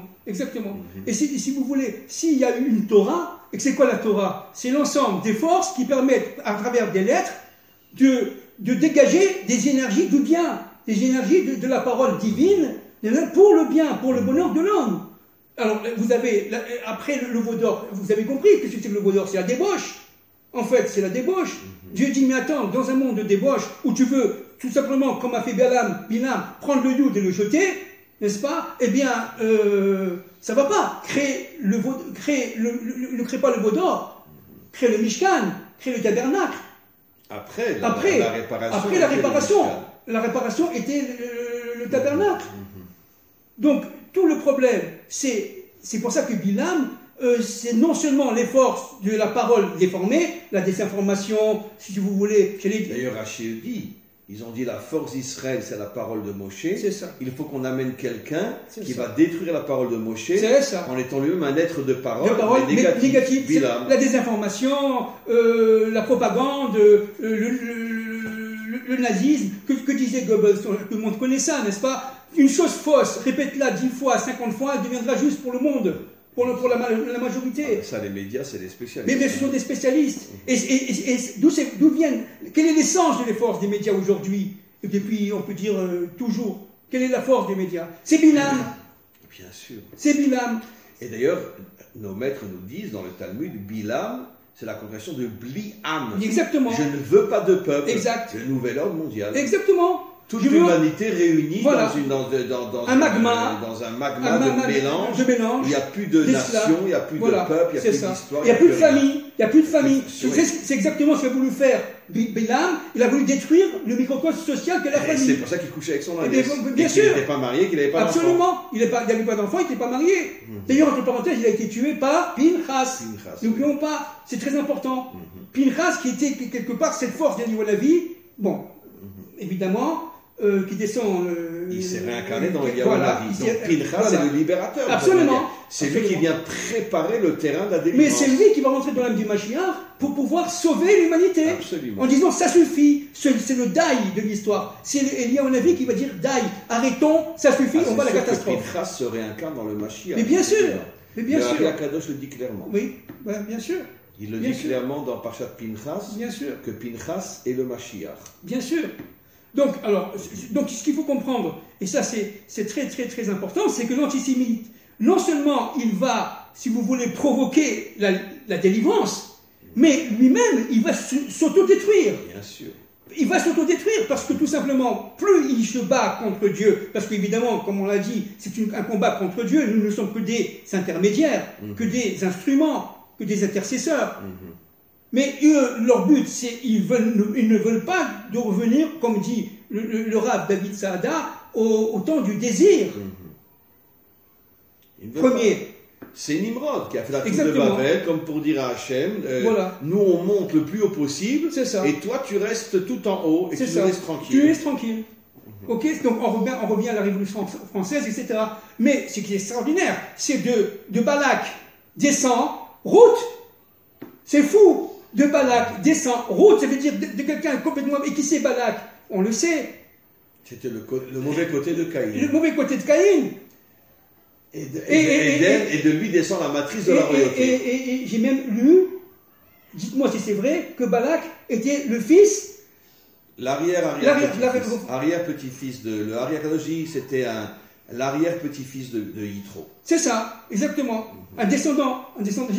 Et si vous voulez, s'il y a eu une Torah, et que c'est quoi la Torah? C'est l'ensemble des forces qui permettent, à travers des lettres, de dégager des énergies du bien, des énergies de la parole divine, pour le bien, pour le bonheur de l'homme. Alors, vous avez, après le veau d'or, vous avez compris que c'est le veau d'or, c'est la débauche. En fait, c'est la débauche. Dieu dit, mais attends, dans un monde de débauche, où tu veux, tout simplement, comme a fait Bilam, prendre le Yud et le jeter, n'est-ce pas? Eh bien, ça va pas. Ne crée pas le veau d'or. Crée le Mishkan, crée le tabernacle. Après la réparation. La réparation était le tabernacle. Donc, tout le problème, c'est pour ça que Bilam, c'est non seulement les forces de la parole déformée, la désinformation, si vous voulez. D'ailleurs, Rachid dit, ils ont dit la force d'Israël, c'est la parole de Moshe. C'est ça. Il faut qu'on amène quelqu'un qui va détruire la parole de Moshe, en étant lui-même un être de parole, négatif. La désinformation, la propagande, le nazisme, que disait Goebbels, tout le monde connaît ça, n'est-ce pas? Une chose fausse, répète-la 10 fois, 50 fois, elle deviendra juste pour le monde, pour la majorité. Ça, les médias, c'est des spécialistes. Mais ce sont des spécialistes. Et d'où viennent, quelle est l'essence de les forces des médias aujourd'hui? Et depuis, on peut dire toujours, quelle est la force des médias? C'est Bilam. Bien sûr. C'est Bilam. Et d'ailleurs, nos maîtres nous disent dans le Talmud, Bilam, c'est la congrégation de Bli'am. Exactement. Je ne veux pas de peuple. Exact. Le nouvel ordre mondial. Exactement. Toute l'humanité réunie voilà. dans un magma de mélange. Il n'y a plus de nation, il n'y a plus de peuple, il n'y a plus d'histoire. Il n'y a plus de famille. Il n'y a plus de famille. C'est exactement ce qu'a voulu faire Bilam. Il a voulu détruire le microcosme social qu'est la famille. C'est pour ça qu'il couchait avec son index. Bien sûr. Il n'était pas marié, qu'il n'avait pas d'enfant. Absolument. Il n'avait pas d'enfant, il n'était pas marié. D'ailleurs, entre parenthèses, il a été tué par Pinchas. N'oublions pas, c'est très important. Pinchas, qui était quelque part cette force d'Eli Walavi, bon, évidemment, qui descend. Il s'est réincarné dans Eliyahu Hanavi. Donc Pinchas, c'est le libérateur. Absolument. C'est lui qui vient préparer le terrain de la délivrance. Mais c'est lui qui va rentrer dans l'âme du Mashiach pour pouvoir sauver l'humanité. Absolument. En disant ça suffit. C'est le daï de l'histoire. C'est Eliyahu Hanavi qui va dire daï, arrêtons, ça suffit, on va à la catastrophe. Pinchas se réincarne dans le Mashiach. Mais bien sûr. Le Kadosh le dit clairement. Oui, bien sûr. Il le dit clairement dans Parashat Pinchas. Bien sûr. Que Pinchas est le Mashiach. Bien sûr. Donc, ce qu'il faut comprendre, et ça c'est très très très important, c'est que l'antisémite, non seulement il va, si vous voulez, provoquer la délivrance, mais lui-même, il va s'autodétruire. Bien sûr. Il va s'autodétruire parce que tout simplement, plus il se bat contre Dieu, parce qu'évidemment, comme on l'a dit, c'est un combat contre Dieu, nous ne sommes que des intermédiaires, que des instruments, que des intercesseurs. Mais eux, leur but, c'est ils ne veulent pas de revenir, comme dit le Rav David Saada, au temps du désir. Premier. C'est Nimrod qui a fait la tour de Babel, comme pour dire à Hachem, nous on monte le plus haut possible, et toi tu restes tout en haut, et tu nous laisses tranquille. Tu laisses tranquille. Ok, donc on revient à la Révolution française, etc. Mais ce qui est extraordinaire, c'est de Balak descend, route. C'est fou. De Balak descend, route, ça veut dire de quelqu'un complètement... Et qui c'est Balak? On le sait. C'était le mauvais côté de Caïn. Le mauvais côté de Caïn. Et de lui descend la matrice de la royauté. Et j'ai même lu dites-moi si c'est vrai, que Balak était le fils. L'arrière-petit-fils le arrière-Kadoshi, c'était l'arrière-petit-fils de Yitro. C'est ça, exactement. Un descendant direct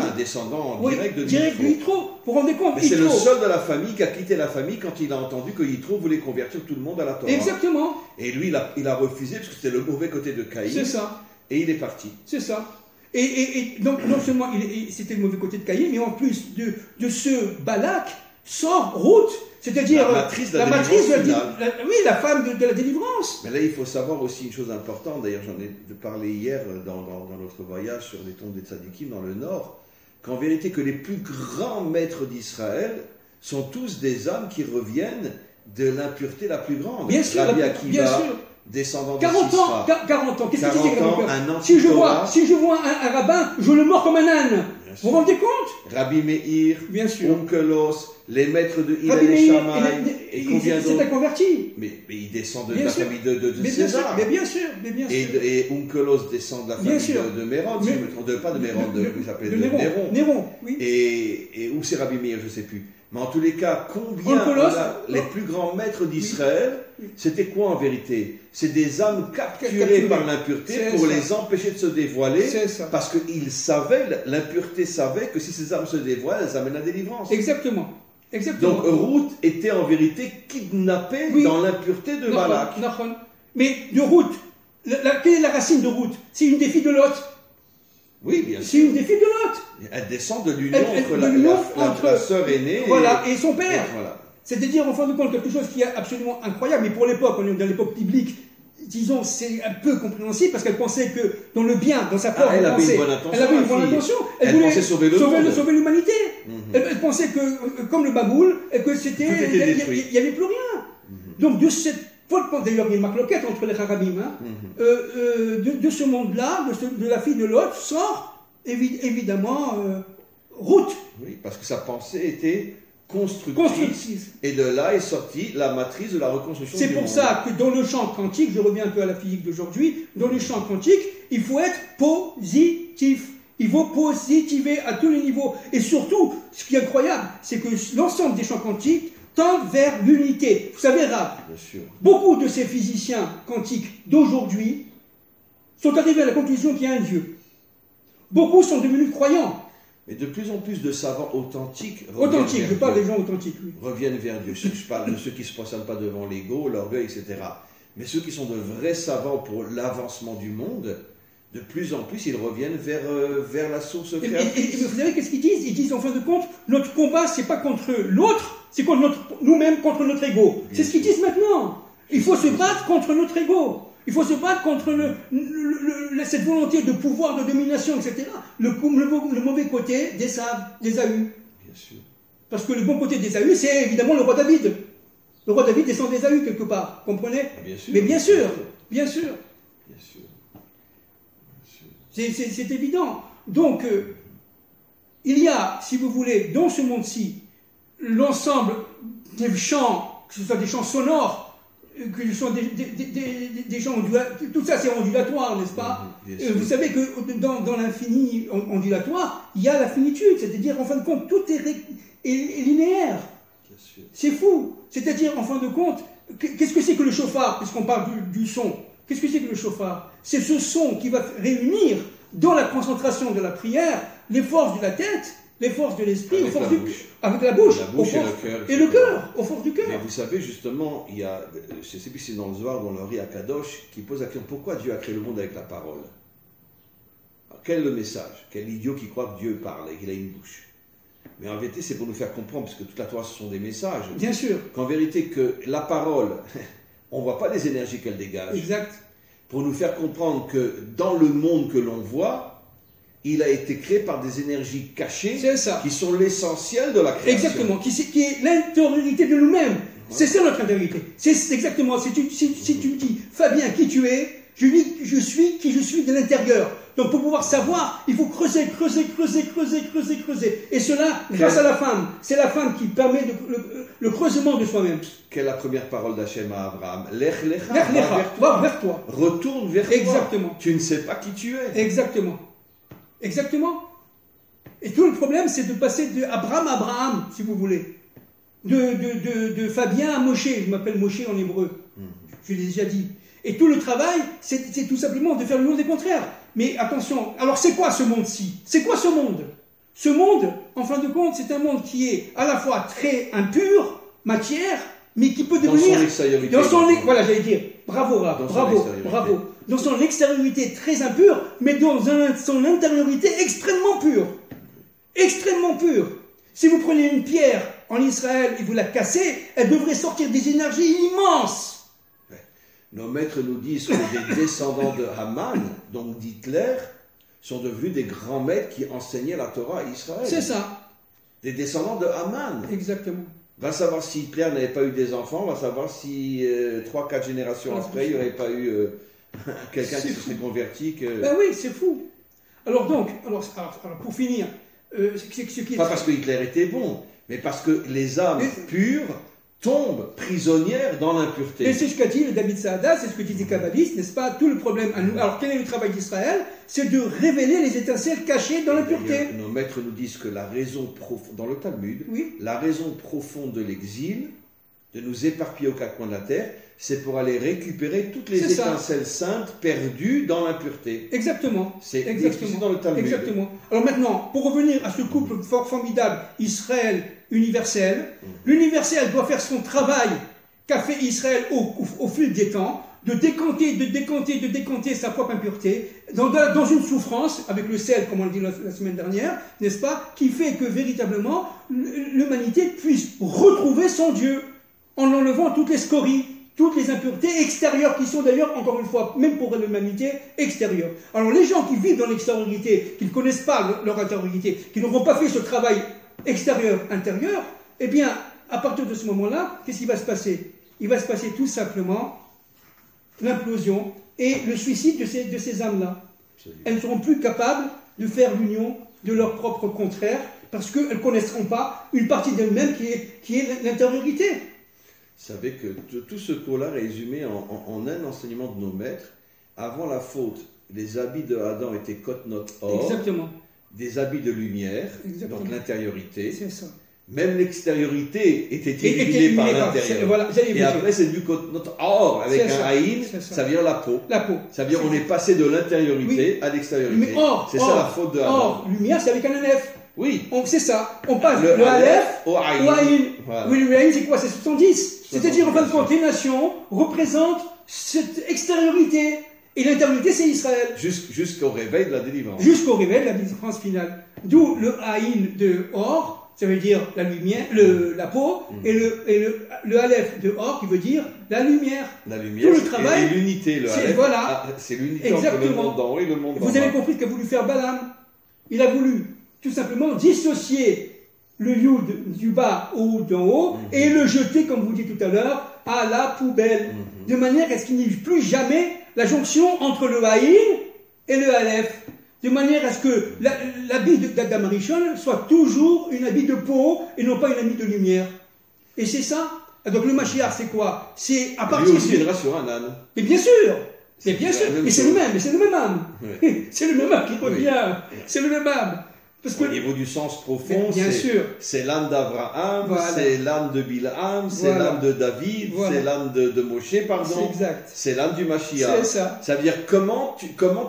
de Yitro. Vous vous rendez compte? Mais c'est le seul de la famille qui a quitté la famille quand il a entendu que Yitro voulait convertir tout le monde à la Torah. Exactement. Et lui, il a refusé parce que c'était le mauvais côté de Caïn. C'est ça. Et il est parti. C'est ça. Et donc, non seulement c'était le mauvais côté de Caïn, mais en plus de ce Balak sort Ruth, c'est-à-dire la matrice de la la femme de la délivrance. Mais là, il faut savoir aussi une chose importante. D'ailleurs, j'en ai parlé hier dans notre voyage sur les tombes des Tzadikim dans le Nord, qu'en vérité, que les plus grands maîtres d'Israël sont tous des hommes qui reviennent de l'impureté la plus grande. Bien sûr, bien sûr. Descendant de 40 Sisra. 40 ans, qu'est-ce que tu dis, si je vois un rabbin, je le mords comme un âne. Vous vous rendez compte? Rabbi Meir, bien sûr. Onkelos, les maîtres de Hillel et Shammai, et combien d'autres? C'est converti. Mais il descend de la famille de César. Mais bien sûr. Et Onkelos descend de la famille de Méron, pas de Méron, de Néron, oui. Et où c'est Rabbi Meir, je ne sais plus. Mais en tous les cas, combien les plus grands maîtres d'Israël, c'était quoi en vérité? C'est des âmes capturées par l'impureté pour les empêcher de se dévoiler, parce que l'impureté savait que si ces âmes se dévoilent, elles amènent la délivrance. Exactement. Donc Ruth était en vérité kidnappée dans l'impureté de Balak. Mais de Ruth, quelle est la racine de Ruth? C'est une des filles de Lot. Oui, bien sûr. C'est une des filles de Lot. Elle descend de l'union entre la sœur aînée et son père. Voilà. C'est-à-dire, en fin de compte, quelque chose qui est absolument incroyable. Mais pour l'époque, on est dans l'époque biblique, disons, c'est un peu compréhensible parce qu'elle pensait que dans le bien, dans sa propre pensée, elle avait une bonne intention. Elle voulait pensait sauver l'humanité. Elle pensait que, comme le Baboul, que c'était, il n'y avait plus rien. Donc, de cette d'ailleurs, il y a une marloquette entre les Harabim. De ce monde-là, de la fille de Lot, sort évidemment Ruth. Oui, parce que sa pensée était constructrice. Et de là est sortie la matrice de la reconstruction du monde. C'est pour ça que dans le champ quantique, je reviens un peu à la physique d'aujourd'hui, dans le champ quantique, il faut être positif. Il faut positiver à tous les niveaux. Et surtout, ce qui est incroyable, c'est que l'ensemble des champs quantiques tendent vers l'unité. Vous savez, Rav, beaucoup de ces physiciens quantiques d'aujourd'hui sont arrivés à la conclusion qu'il y a un Dieu. Beaucoup sont devenus croyants. Mais de plus en plus de savants authentiques je parle des gens authentiques, oui. Reviennent vers Dieu. Je parle de ceux qui ne se prosternent pas devant l'ego, l'orgueil, etc. Mais ceux qui sont de vrais savants pour l'avancement du monde, de plus en plus, ils reviennent vers la source créatrice. Et vous savez qu'est-ce qu'ils disent? Ils disent, en fin de compte, notre combat, c'est pas contre l'autre, c'est contre nous-mêmes, contre notre ego. C'est ce qu'ils disent maintenant. Il faut se battre contre notre ego. Il faut se battre contre cette volonté de pouvoir, de domination, etc. Le mauvais côté d'Ésaü. Bien sûr. Parce que le bon côté d'Ésaü, c'est évidemment le roi David. Le roi David descend d'Ésaü quelque part, comprenez? Bien sûr. Mais bien sûr. C'est évident. Donc, il y a, si vous voulez, dans ce monde-ci, l'ensemble des chants, que ce soit des chants sonores, que ce soit des chants ondulatoires, tout ça c'est ondulatoire, n'est-ce pas? Vous savez que dans l'infini ondulatoire, il y a la finitude, c'est-à-dire, en fin de compte, tout est linéaire. C'est fou. C'est-à-dire, en fin de compte, qu'est-ce que c'est que le chauffard, puisqu'on parle du son? Qu'est-ce que c'est que le chauffard? C'est ce son qui va réunir dans la concentration de la prière les forces de la tête, les forces de l'esprit, avec la bouche et le cœur, aux forces du cœur. Mais vous savez, justement, il y a, je ne sais plus si c'est dans le Zohar, dans le Ri Akadosh, qui pose la question, pourquoi Dieu a créé le monde avec la parole? Alors, quel est le message? Quel idiot qui croit que Dieu parle et qu'il a une bouche? Mais en vérité, c'est pour nous faire comprendre, parce que toute la Torah, ce sont des messages. Bien sûr. Qu'en vérité, que la parole, on ne voit pas les énergies qu'elle dégage. Exact. Pour nous faire comprendre que dans le monde que l'on voit, il a été créé par des énergies cachées qui sont l'essentiel de la création. Exactement, qui est l'intériorité de nous-mêmes. C'est ça notre intériorité. C'est exactement, si tu me dis, Fabien, qui tu es, je dis, je suis qui je suis de l'intérieur. Donc pour pouvoir savoir, il faut creuser. Et cela, grâce à la femme. C'est la femme qui permet le creusement de soi-même. Quelle est la première parole d'Hachem à Abraham? Lech lecha, va vers toi. Retourne vers toi. Exactement. Tu ne sais pas qui tu es. Exactement. Et tout le problème, c'est de passer d'Abraham à Abraham, si vous voulez. De Fabien à Moshe. Je m'appelle Moshe en hébreu. Je l'ai déjà dit. Et tout le travail, c'est tout simplement de faire le monde des contraires. Mais attention, alors c'est quoi ce monde-ci? C'est quoi ce monde? Ce monde, en fin de compte, c'est un monde qui est à la fois très impur, matière, mais qui peut devenir... Dans son extériorité. Voilà, j'allais dire. Bravo, Raph, bravo. Dans son extériorité très impure, mais dans son intériorité extrêmement pure. Extrêmement pure. Si vous prenez une pierre en Israël et vous la cassez, elle devrait sortir des énergies immenses. Nos maîtres nous disent que les descendants de Haman, donc d'Hitler, sont devenus des grands maîtres qui enseignaient la Torah à Israël. C'est ça. Des descendants de Haman. Exactement. Va savoir si Hitler n'avait pas eu des enfants, va savoir si 3-4 générations après, il n'y aurait pas eu quelqu'un qui se serait converti. Ben oui, c'est fou. Alors pour finir, pas parce que Hitler était bon, mais parce que les âmes pures tombent prisonnières dans l'impureté. Et c'est ce qu'a dit le David Saada, c'est ce que disent les kabbalistes, n'est-ce pas? Tout le problème à nous. Alors quel est le travail d'Israël? C'est de révéler les étincelles cachées dans l'impureté. Nos maîtres nous disent que la raison profonde, dans le Talmud, la raison profonde de l'exil, de nous éparpiller aux quatre coins de la terre, c'est pour aller récupérer toutes les étincelles saintes perdues dans l'impureté. Exactement. C'est exactement dans le Talmud. Exactement. Alors maintenant, pour revenir à ce couple fort formidable, Israël-Universel, l'Universel doit faire son travail qu'a fait Israël au fil des temps, de décanter sa propre impureté, dans une souffrance, avec le sel, comme on l'a dit la semaine dernière, n'est-ce pas, qui fait que véritablement l'humanité puisse retrouver son Dieu, en enlevant toutes les scories, toutes les impuretés extérieures, qui sont d'ailleurs, encore une fois, même pour l'humanité, extérieures. Alors les gens qui vivent dans l'extériorité, qui ne connaissent pas leur intériorité, qui n'auront pas fait ce travail extérieur-intérieur, eh bien, à partir de ce moment-là, qu'est-ce qui va se passer? Il va se passer tout simplement l'implosion et le suicide de ces âmes-là. Elles ne seront plus capables de faire l'union de leur propre contraire, parce qu'elles ne connaîtront pas une partie d'elles-mêmes qui est l'intériorité. Vous savez que tout ce cours-là résumé en un enseignement de nos maîtres, avant la faute, les habits de Adam étaient cotonnot or, exactement, des habits de lumière, exactement, donc l'intériorité. C'est ça. Même l'extériorité était éliminée par l'intérieur. Voilà, et après, c'est du cotonnot or, avec un haïn, ça vient la peau. La peau. Ça veut dire on est passé de l'intériorité à l'extériorité. C'est ça la faute de Adam. Or, lumière, c'est avec un Aleph. Oui. C'est ça. On passe le Aleph au Aïn. Voilà. Oui, le Aïn, c'est quoi? C'est 70. C'est-à-dire, en fin de compte, les nations représentent cette extériorité. Et l'intériorité, c'est Israël. Jusqu'au réveil de la délivrance. Jusqu'au réveil de la délivrance finale. D'où le Aïn de Or, ça veut dire la lumière, la peau, et le Aleph de Or, qui veut dire la lumière. La lumière, tout le travail, et l'unité. Le Aleph, voilà. C'est l'unité entre le monde d'en haut et le monde d'en bas. Vous avez compris ce qu'a voulu faire Balaam. Il a voulu tout simplement dissocier le Yud du bas au d'en haut et le jeter, comme vous dites tout à l'heure, à la poubelle. De manière à ce qu'il n'y ait plus jamais la jonction entre le Haïn et le Aleph. De manière à ce que l'habit d'Adam Rishon soit toujours une habit de peau et non pas une habit de lumière. Et c'est ça. Donc le Mashiach, c'est quoi? C'est à partir lui aussi viendra sur un âne. Mais bien sûr. Mais c'est le même âme. Oui. C'est le même âme qui revient. Oui. C'est le même âme. Parce au niveau du sens profond, c'est l'âme d'Abraham, voilà, c'est l'âme de Bilham, c'est voilà, l'âme de David, voilà, c'est l'âme de Moshe, pardon. C'est l'âme du Mashiach. C'est ça. Ça veut dire comment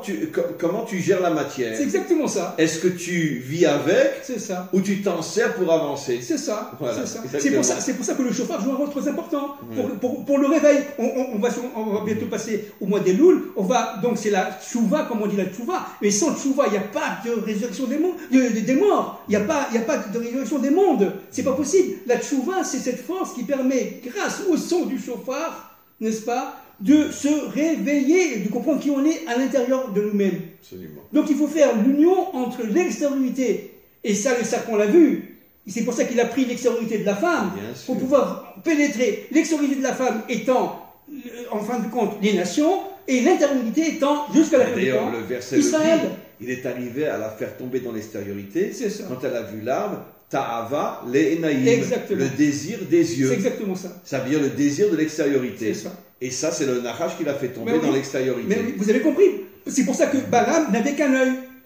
tu gères la matière. C'est exactement ça. Est-ce que tu vis avec, c'est ça, ou tu t'en sers pour avancer? C'est ça. Voilà, c'est pour ça que le chauffard joue un rôle très important pour le réveil. On va bientôt passer au mois des Louls. Donc c'est la tchouva, comme on dit la tchouva. Mais sans tchouva, il n'y a pas de résurrection des morts. Il n'y a pas de résurrection des mondes. C'est pas possible. La tchouva, c'est cette force qui permet, grâce au son du chauffard, n'est-ce pas, de se réveiller, de comprendre qui on est à l'intérieur de nous-mêmes. Absolument. Donc il faut faire l'union entre l'extériorité, et ça, le sacre, on l'a vu. C'est pour ça qu'il a pris l'extériorité de la femme, pour pouvoir pénétrer. L'extériorité de la femme étant, en fin de compte, les nations, et l'intériorité étant, jusqu'à la fin du temps, le verset Israël. Il est arrivé à la faire tomber dans l'extériorité quand elle a vu l'arbre, Ta'ava le'enaïm, le désir des yeux. C'est exactement ça. Ça veut dire le désir de l'extériorité. C'est ça. Et ça, c'est le Nachash qui l'a fait tomber dans l'extériorité. Mais vous avez compris. C'est pour ça que Balaam n'avait qu'un œil.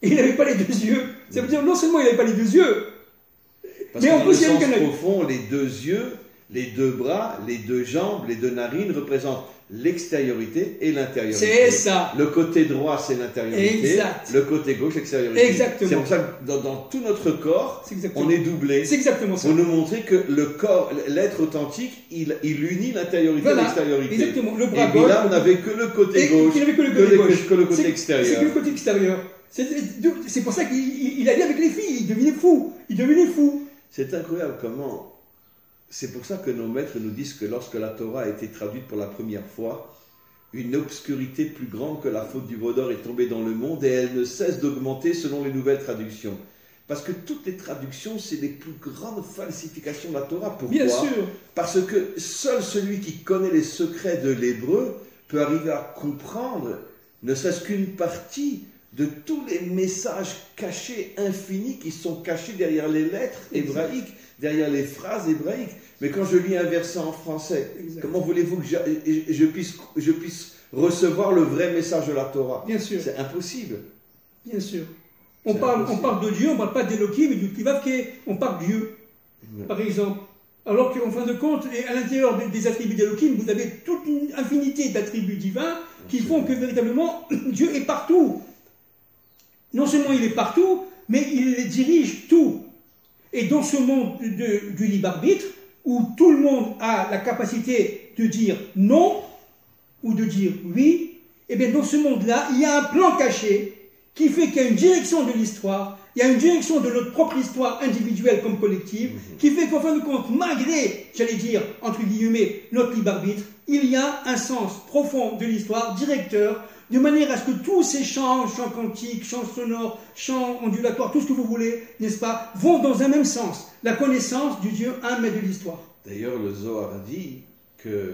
et il n'avait pas les deux yeux. Ça veut dire non seulement il n'avait pas les deux yeux, Parce mais que en dans le plus il y a sens une profond, les deux yeux, les deux bras, les deux jambes, les deux narines représentent l'extériorité et l'intériorité. C'est ça. Le côté droit, c'est l'intériorité. Exact. Le côté gauche, l'extériorité. Exactement. C'est pour ça que dans tout notre corps, C'est exactement. on est doublé. C'est exactement ça. Pour nous montrer que le corps, l'être authentique, il unit l'intériorité Voilà. et l'extériorité. Exactement. Le Et bras puis gauche. là, on n'avait que le côté Et gauche, il n'avait que le côté gauche. que le côté C'est extérieur. que le côté extérieur. C'est pour ça qu'il allait avec les filles. Il devenait fou. Il devenait fou. C'est incroyable comment. C'est pour ça que nos maîtres nous disent que lorsque la Torah a été traduite pour la première fois, une obscurité plus grande que la faute du veau d'or est tombée dans le monde et elle ne cesse d'augmenter selon les nouvelles traductions. Parce que toutes les traductions, c'est les plus grandes falsifications de la Torah. Pourquoi ? Bien sûr. Parce que seul celui qui connaît les secrets de l'hébreu peut arriver à comprendre, ne serait-ce qu'une partie de tous les messages cachés, infinis, qui sont cachés derrière les lettres hébraïques, derrière les phrases hébraïques. Mais quand je lis un verset en français, Exact. comment voulez-vous que je puisse recevoir le vrai message de la Torah ? Bien sûr. C'est impossible. Bien sûr. C'est On parle impossible. de Dieu, on ne parle pas d'Elohim et du Kivavke, on parle de Dieu, par exemple. Alors qu'en fin de compte, à l'intérieur des attributs d'Elohim, vous avez toute une infinité d'attributs divins qui font que véritablement Dieu est partout. Non seulement il est partout, mais il les dirige tout. Et dans ce monde du libre arbitre, où tout le monde a la capacité de dire non ou de dire oui, et bien dans ce monde-là, il y a un plan caché qui fait qu'il y a une direction de l'histoire, il y a une direction de notre propre histoire individuelle comme collective, qui fait qu'en fin de compte, malgré, j'allais dire, entre guillemets, notre libre arbitre, il y a un sens profond de l'histoire, directeur, de manière à ce que tous ces chants quantiques, chants sonores, chants ondulatoires, tout ce que vous voulez, n'est-ce pas, vont dans un même sens, la connaissance du Dieu un mais de l'histoire. D'ailleurs, le Zohar dit que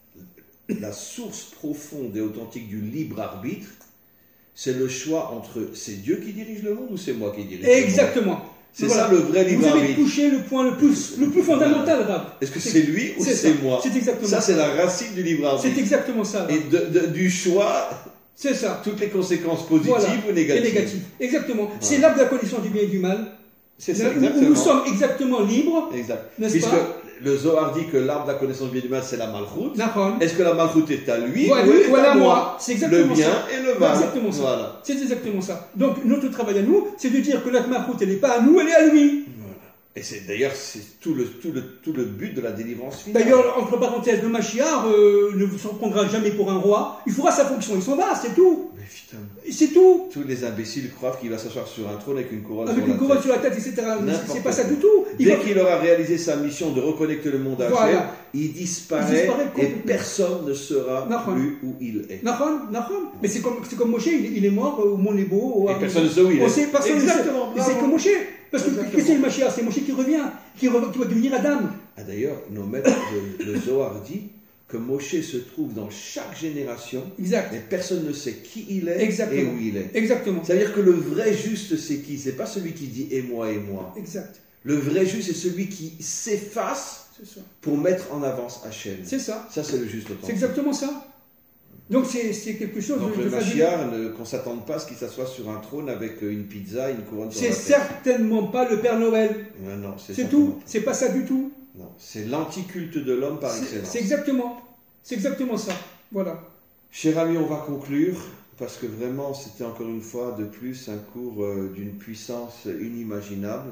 la source profonde et authentique du libre arbitre, c'est le choix entre c'est Dieu qui dirige le monde ou c'est moi qui dirige le monde. Exactement. C'est Voilà. ça le vrai libre Vous avez arbitre. touché le point le plus fondamental, Rab. Est-ce que c'est lui ou c'est ça. moi? C'est exactement ça. C'est la racine du libre arbitre. C'est exactement ça. Rab. Et du choix, C'est ça. toutes les conséquences positives Voilà. ou négatives. Et négatives. Exactement. C'est l'arbre de la connaissance du bien et du mal. C'est ça, Où exactement. nous sommes exactement libres. Exact. N'est-ce Puisque pas le Zohar dit que l'arbre de la connaissance du bien et du mal, c'est la malchoute. Nahon. Est-ce que la malchoute est à lui Voilà, ou elle est voilà à moi. C'est exactement Le bien ça. et le mal. Exactement ça. Voilà. C'est exactement ça. Donc notre travail à nous, c'est de dire que la Malchut, elle n'est pas à nous, elle est à lui. Et c'est d'ailleurs c'est tout le but de la délivrance finale. D'ailleurs, entre parenthèses, le Mashiach ne s'en prendra jamais pour un roi. Il fera sa fonction, il s'en va, c'est tout. Mais putain, C'est tout. tous les imbéciles croient qu'il va s'asseoir sur un trône avec une couronne Avec sur une la couronne tête. sur la tête, etc. N'importe C'est pas ça quoi. du tout. Dès qu'il aura réalisé sa mission de reconnecter le monde à Hachem, Voilà. il disparaît Il disparaît et complètement. personne ne saura Nahon. plus où il est. Nahon. Mais c'est comme Moshe, il est mort au Mont Nebo. Et personne ne sait où il est. Personne ne sait. Exactement, Et c'est bravo. comme Moshe. Parce que Exactement. qu'est-ce que c'est le Mashiach? C'est Moshe qui revient, qui va devenir Adam. Ah, d'ailleurs, nos maîtres de Zohar dit que Moshe se trouve dans chaque génération, Exact. mais personne ne sait qui il est Exactement. et où il est. Exactement. C'est-à-dire que le vrai juste, c'est qui? C'est pas celui qui dit et moi. Exact. Le vrai juste, c'est celui qui s'efface C'est ça. pour mettre en avance Hachem. C'est ça. Ça, c'est le juste C'est authentique. exactement ça. Donc c'est quelque chose Donc de le fabuleux. Mashiach, qu'on ne s'attende pas à ce qu'il s'assoie sur un trône avec une pizza, une couronne sur C'est la tête. certainement pas le Père Noël. Non, C'est certainement tout. C'est pas ça du tout. pas. Non, c'est l'anticulte de l'homme par excellence. C'est exactement ça. Voilà. Chers amis, on va conclure, parce que vraiment, c'était encore une fois de plus un cours d'une puissance inimaginable.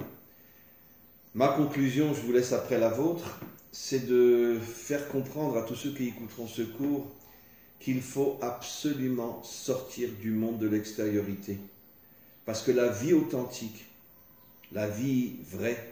Ma conclusion, je vous laisse après la vôtre, c'est de faire comprendre à tous ceux qui écouteront ce cours qu'il faut absolument sortir du monde de l'extériorité. Parce que la vie authentique, la vie vraie,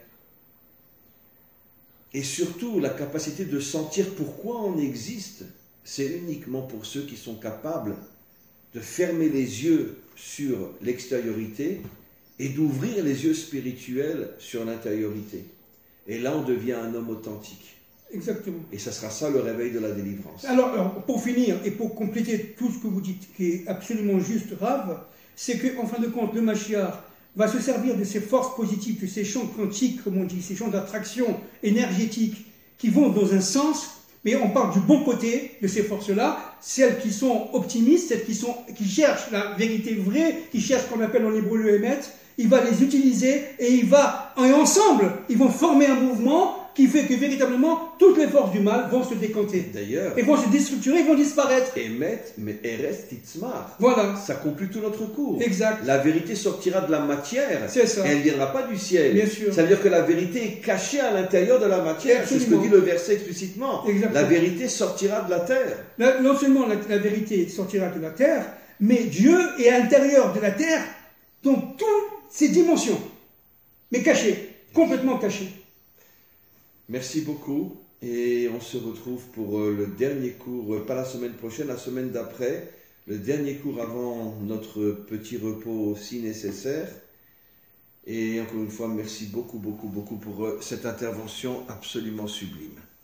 et surtout la capacité de sentir pourquoi on existe, c'est uniquement pour ceux qui sont capables de fermer les yeux sur l'extériorité et d'ouvrir les yeux spirituels sur l'intériorité. Et là, on devient un homme authentique. Exactement. Et ça sera ça le réveil de la délivrance. Alors, pour finir et pour compléter tout ce que vous dites, qui est absolument juste, Rav, c'est qu'en fin de compte, le Mashiach va se servir de ces forces positives, de ces champs quantiques, comme on dit, ces champs d'attraction énergétique, qui vont dans un sens mais on parle du bon côté de ces forces-là, celles qui sont optimistes, celles qui cherchent la vérité vraie, qui cherchent ce qu'on appelle en hébreu le émet. Il va les utiliser et ensemble, ils vont former un mouvement qui fait que véritablement toutes les forces du mal vont se décanter. D'ailleurs, Et vont se déstructurer, ils vont disparaître. Emet, mais Eres Titzmar. Voilà. Ça conclut tout notre cours. Exact. La vérité sortira de la matière. C'est ça. Et elle ne viendra pas du ciel. Bien sûr. Ça veut dire que la vérité est cachée à l'intérieur de la matière. C'est ce que Absolument. dit le verset explicitement. Exactement. La vérité sortira de la terre. Non seulement la vérité sortira de la terre, mais Dieu est à l'intérieur de la terre dans toutes ses dimensions. Mais caché, complètement caché. Merci beaucoup. Et on se retrouve pour le dernier cours, pas la semaine prochaine, la semaine d'après. Le dernier cours avant notre petit repos si nécessaire. Et encore une fois, merci beaucoup, beaucoup, beaucoup pour cette intervention absolument sublime.